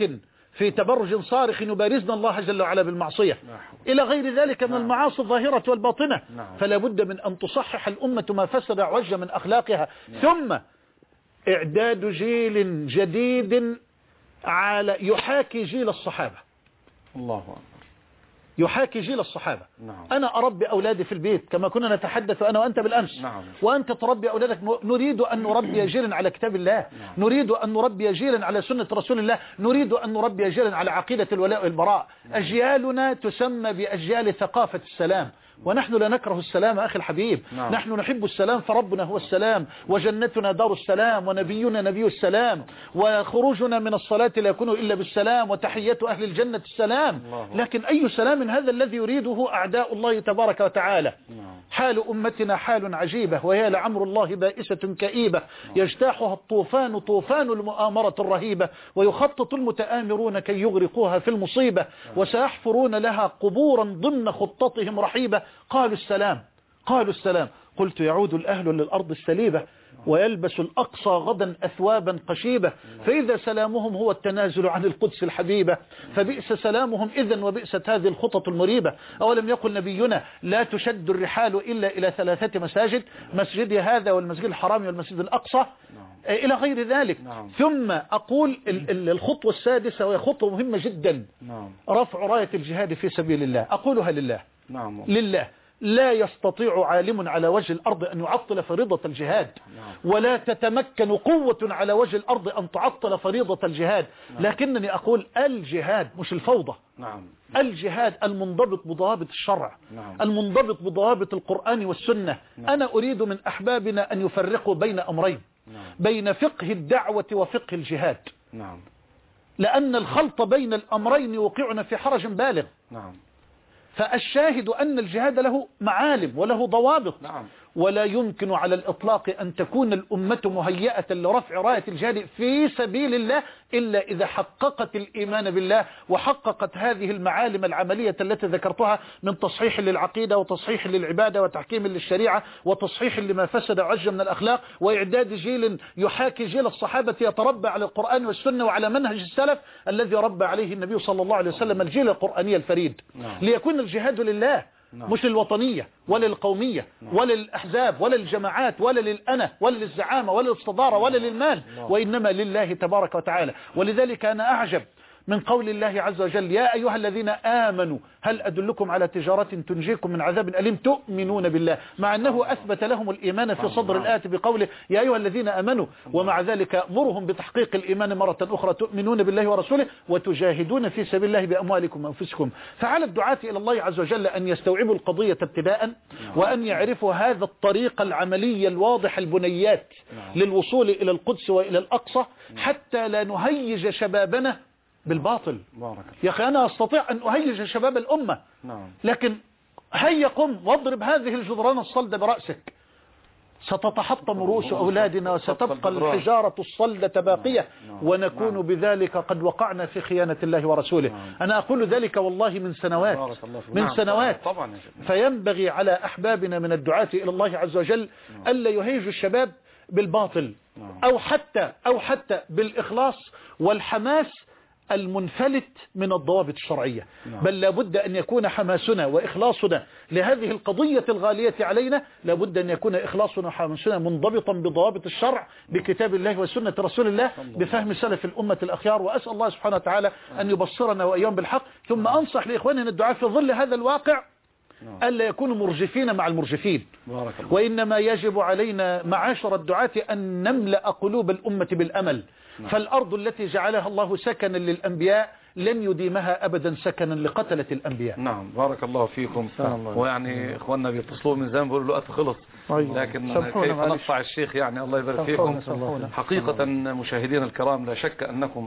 في تبرج صارخ يبارزنا الله جل وعلا بالمعصية إلى غير ذلك من المعاصي الظاهرة والباطنة. فلا بد من أن تصحح الأمة ما فسد وعج من أخلاقها. ثم إعداد جيل جديد على يحاكي جيل الصحابة. الله أكبر. يحاكي جيل الصحابة. أنا أربي أولادي في البيت كما كنا نتحدث أنا وأنت بالأمس. وأنت تربي أولادك. نريد أن نربي جيلا على كتاب الله. نريد أن نربي جيلا على سنة رسول الله. نريد أن نربي جيلا على عقيدة الولاء والبراء. أجيالنا تسمى بأجيال ثقافة السلام، ونحن لا نكره السلام أخي الحبيب. نحن نحب السلام، فربنا هو السلام، وجنتنا دار السلام، ونبينا نبي السلام، وخروجنا من الصلاة لا يكون إلا بالسلام، وتحية أهل الجنة السلام. لكن أي سلام هذا الذي يريده أعداء الله تبارك وتعالى؟ حال أمتنا حال عجيبة، وهي لعمر الله بائسة كئيبة، يجتاحها الطوفان طوفان المؤامرة الرهيبة، ويخطط المتآمرون كي يغرقوها في المصيبة، وسيحفرون لها قبورا ضمن خطتهم رحيبة. قالوا السلام، قالوا السلام. قلت يعود الأهل للأرض السليبة، ويلبس الأقصى غدا أثوابا قشيبة، فإذا سلامهم هو التنازل عن القدس الحبيبة، فبئس سلامهم إذن وبئست هذه الخطط المريبة. أولم يقل نبينا لا تشد الرحال إلا إلى 3 مساجد، مسجد هذا والمسجد الحرام والمسجد الأقصى إلى غير ذلك. ثم أقول الخطوة السادسة، وهي خطوة مهمة جدا، رفع راية الجهاد في سبيل الله. أقولها لله، لله. لا يستطيع عالم على وجه الأرض أن يعطل فريضة الجهاد، ولا تتمكن قوة على وجه الأرض أن تعطل فريضة الجهاد. لكنني أقول الجهاد مش الفوضى. الجهاد المنضبط بضوابط الشرع، المنضبط بضوابط القرآن والسنة. أنا أريد من أحبابنا أن يفرقوا بين أمرين، بين فقه الدعوة وفقه الجهاد، لأن الخلط بين الأمرين يوقعنا في حرج بالغ. فالشاهد أن الجهاد له معالم وله ضوابط، ولا يمكن على الإطلاق أن تكون الأمة مهيئة لرفع راية الجهاد في سبيل الله إلا إذا حققت الإيمان بالله، وحققت هذه المعالم العملية التي ذكرتها من تصحيح للعقيدة، وتصحيح للعبادة، وتحكيم للشريعة، وتصحيح لما فسد وعج من الأخلاق، وإعداد جيل يحاكي جيل الصحابة يتربى على القرآن والسنة وعلى منهج السلف الذي ربى عليه النبي صلى الله عليه وسلم الجيل القرآني الفريد. ليكون الجهاد لله، مش للوطنية ولا للقومية ولا للأحزاب ولا للجماعات ولا للأنا ولا للزعامة ولا للصدارة ولا للمال، وإنما لله تبارك وتعالى. ولذلك أنا أعجب من قول الله عز وجل يا أيها الذين آمنوا هل أدلكم على تجارة تنجيكم من عذاب أليم تؤمنون بالله، مع أنه أثبت لهم الإيمان في صدر الآية بقوله يا أيها الذين آمنوا، ومع ذلك مرهم بتحقيق الإيمان مرة أخرى تؤمنون بالله ورسوله وتجاهدون في سبيل الله بأموالكم وأنفسكم. فعلى الدعاة إلى الله عز وجل أن يستوعبوا القضية ابتداء، وأن يعرفوا هذا الطريق العملي الواضح البنيات للوصول إلى القدس وإلى الأقصى، حتى لا نهيج شبابنا بالباطل. يا أخي أنا أستطيع أن أهيج شباب الأمة، لكن هيا قم واضرب هذه الجدران الصلدة برأسك، ستتحطم رؤوس أولادنا وستبقى الحجارة الصلدة باقية، ونكون بذلك قد وقعنا في خيانة الله ورسوله. أنا أقول ذلك والله من سنوات، من سنوات. فينبغي على أحبابنا من الدعاة إلى الله عز وجل ألا يهيجوا الشباب بالباطل، أو حتى بالإخلاص والحماس المنفلت من الضوابط الشرعية. بل لابد أن يكون حماسنا وإخلاصنا لهذه القضية الغالية علينا، لابد أن يكون إخلاصنا وحماسنا منضبطا بضوابط الشرع، بكتاب الله وسنة رسول الله، بفهم سلف الأمة الأخيار. وأسأل الله سبحانه وتعالى أن يبصرنا وإياهم بالحق. ثم أنصح لإخواننا الدعاء في ظل هذا الواقع ألا يكونوا مرجفين مع المرجفين، وإنما يجب علينا معاشر الدعاة أن نملأ قلوب الأمة بالأمل. فالأرض التي جعلها الله سكنا للأنبياء لن يديمها أبدا سكنا لقتلة الأنبياء. نعم بارك الله فيكم. ويعني إخواننا بيتصلوا من زمان بيقولوا الوقت خلص، لكن كيف نقطع الشيخ يعني الله يبارك فيكم. حقيقة مشاهدينا الكرام لا شك أنكم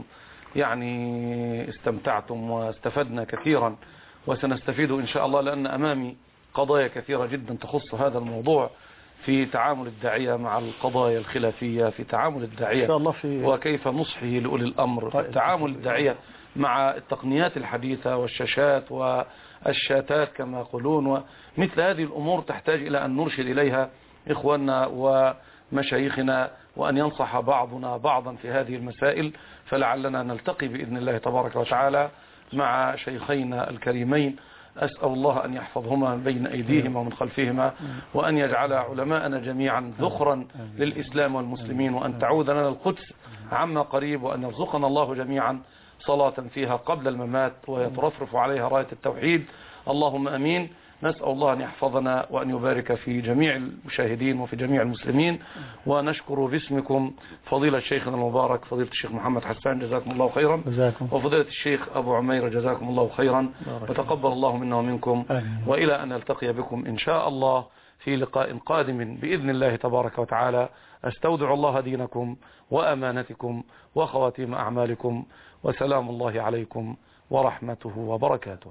يعني استمتعتم واستفدنا كثيرا، وسنستفيد إن شاء الله، لأن أمامي قضايا كثيرة جدا تخص هذا الموضوع في تعامل الداعية مع القضايا الخلافية، في تعامل الداعية وكيف نصحه لأولي الأمر، في تعامل الداعية مع التقنيات الحديثة والشاشات والشاتات كما يقولون. ومثل هذه الأمور تحتاج إلى أن نرشد إليها إخواننا مشايخنا وأن ينصح بعضنا بعضا في هذه المسائل، فلعلنا نلتقي بإذن الله تبارك وتعالى مع شيخينا الكريمين. أسأل الله أن يحفظهما بين أيديهما ومن خلفهما، وأن يجعل علماءنا جميعا ذخرا للإسلام والمسلمين، وأن تعود لنا القدس عما قريب، وأن يرزقنا الله جميعا صلاة فيها قبل الممات ويترفرف عليها راية التوحيد. اللهم أمين. نسأل الله أن يحفظنا وأن يبارك في جميع المشاهدين وفي جميع المسلمين. ونشكر باسمكم فضيلة شيخنا المبارك فضيلة الشيخ محمد حسان، جزاكم الله خيرا، وفضيلة الشيخ أبو عمير جزاكم الله خيرا، وتقبل الله منا ومنكم، وإلى أن نلتقي بكم إن شاء الله في لقاء قادم بإذن الله تبارك وتعالى. أستودع الله دينكم وأمانتكم وخواتيم أعمالكم، وسلام الله عليكم ورحمته وبركاته.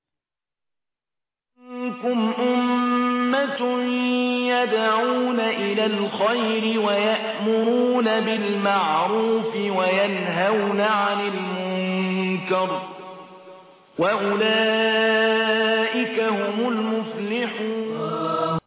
منكم أمة يدعون إلى الخير ويأمرون بالمعروف وينهون عن المنكر، وأولئك هم المفلحون.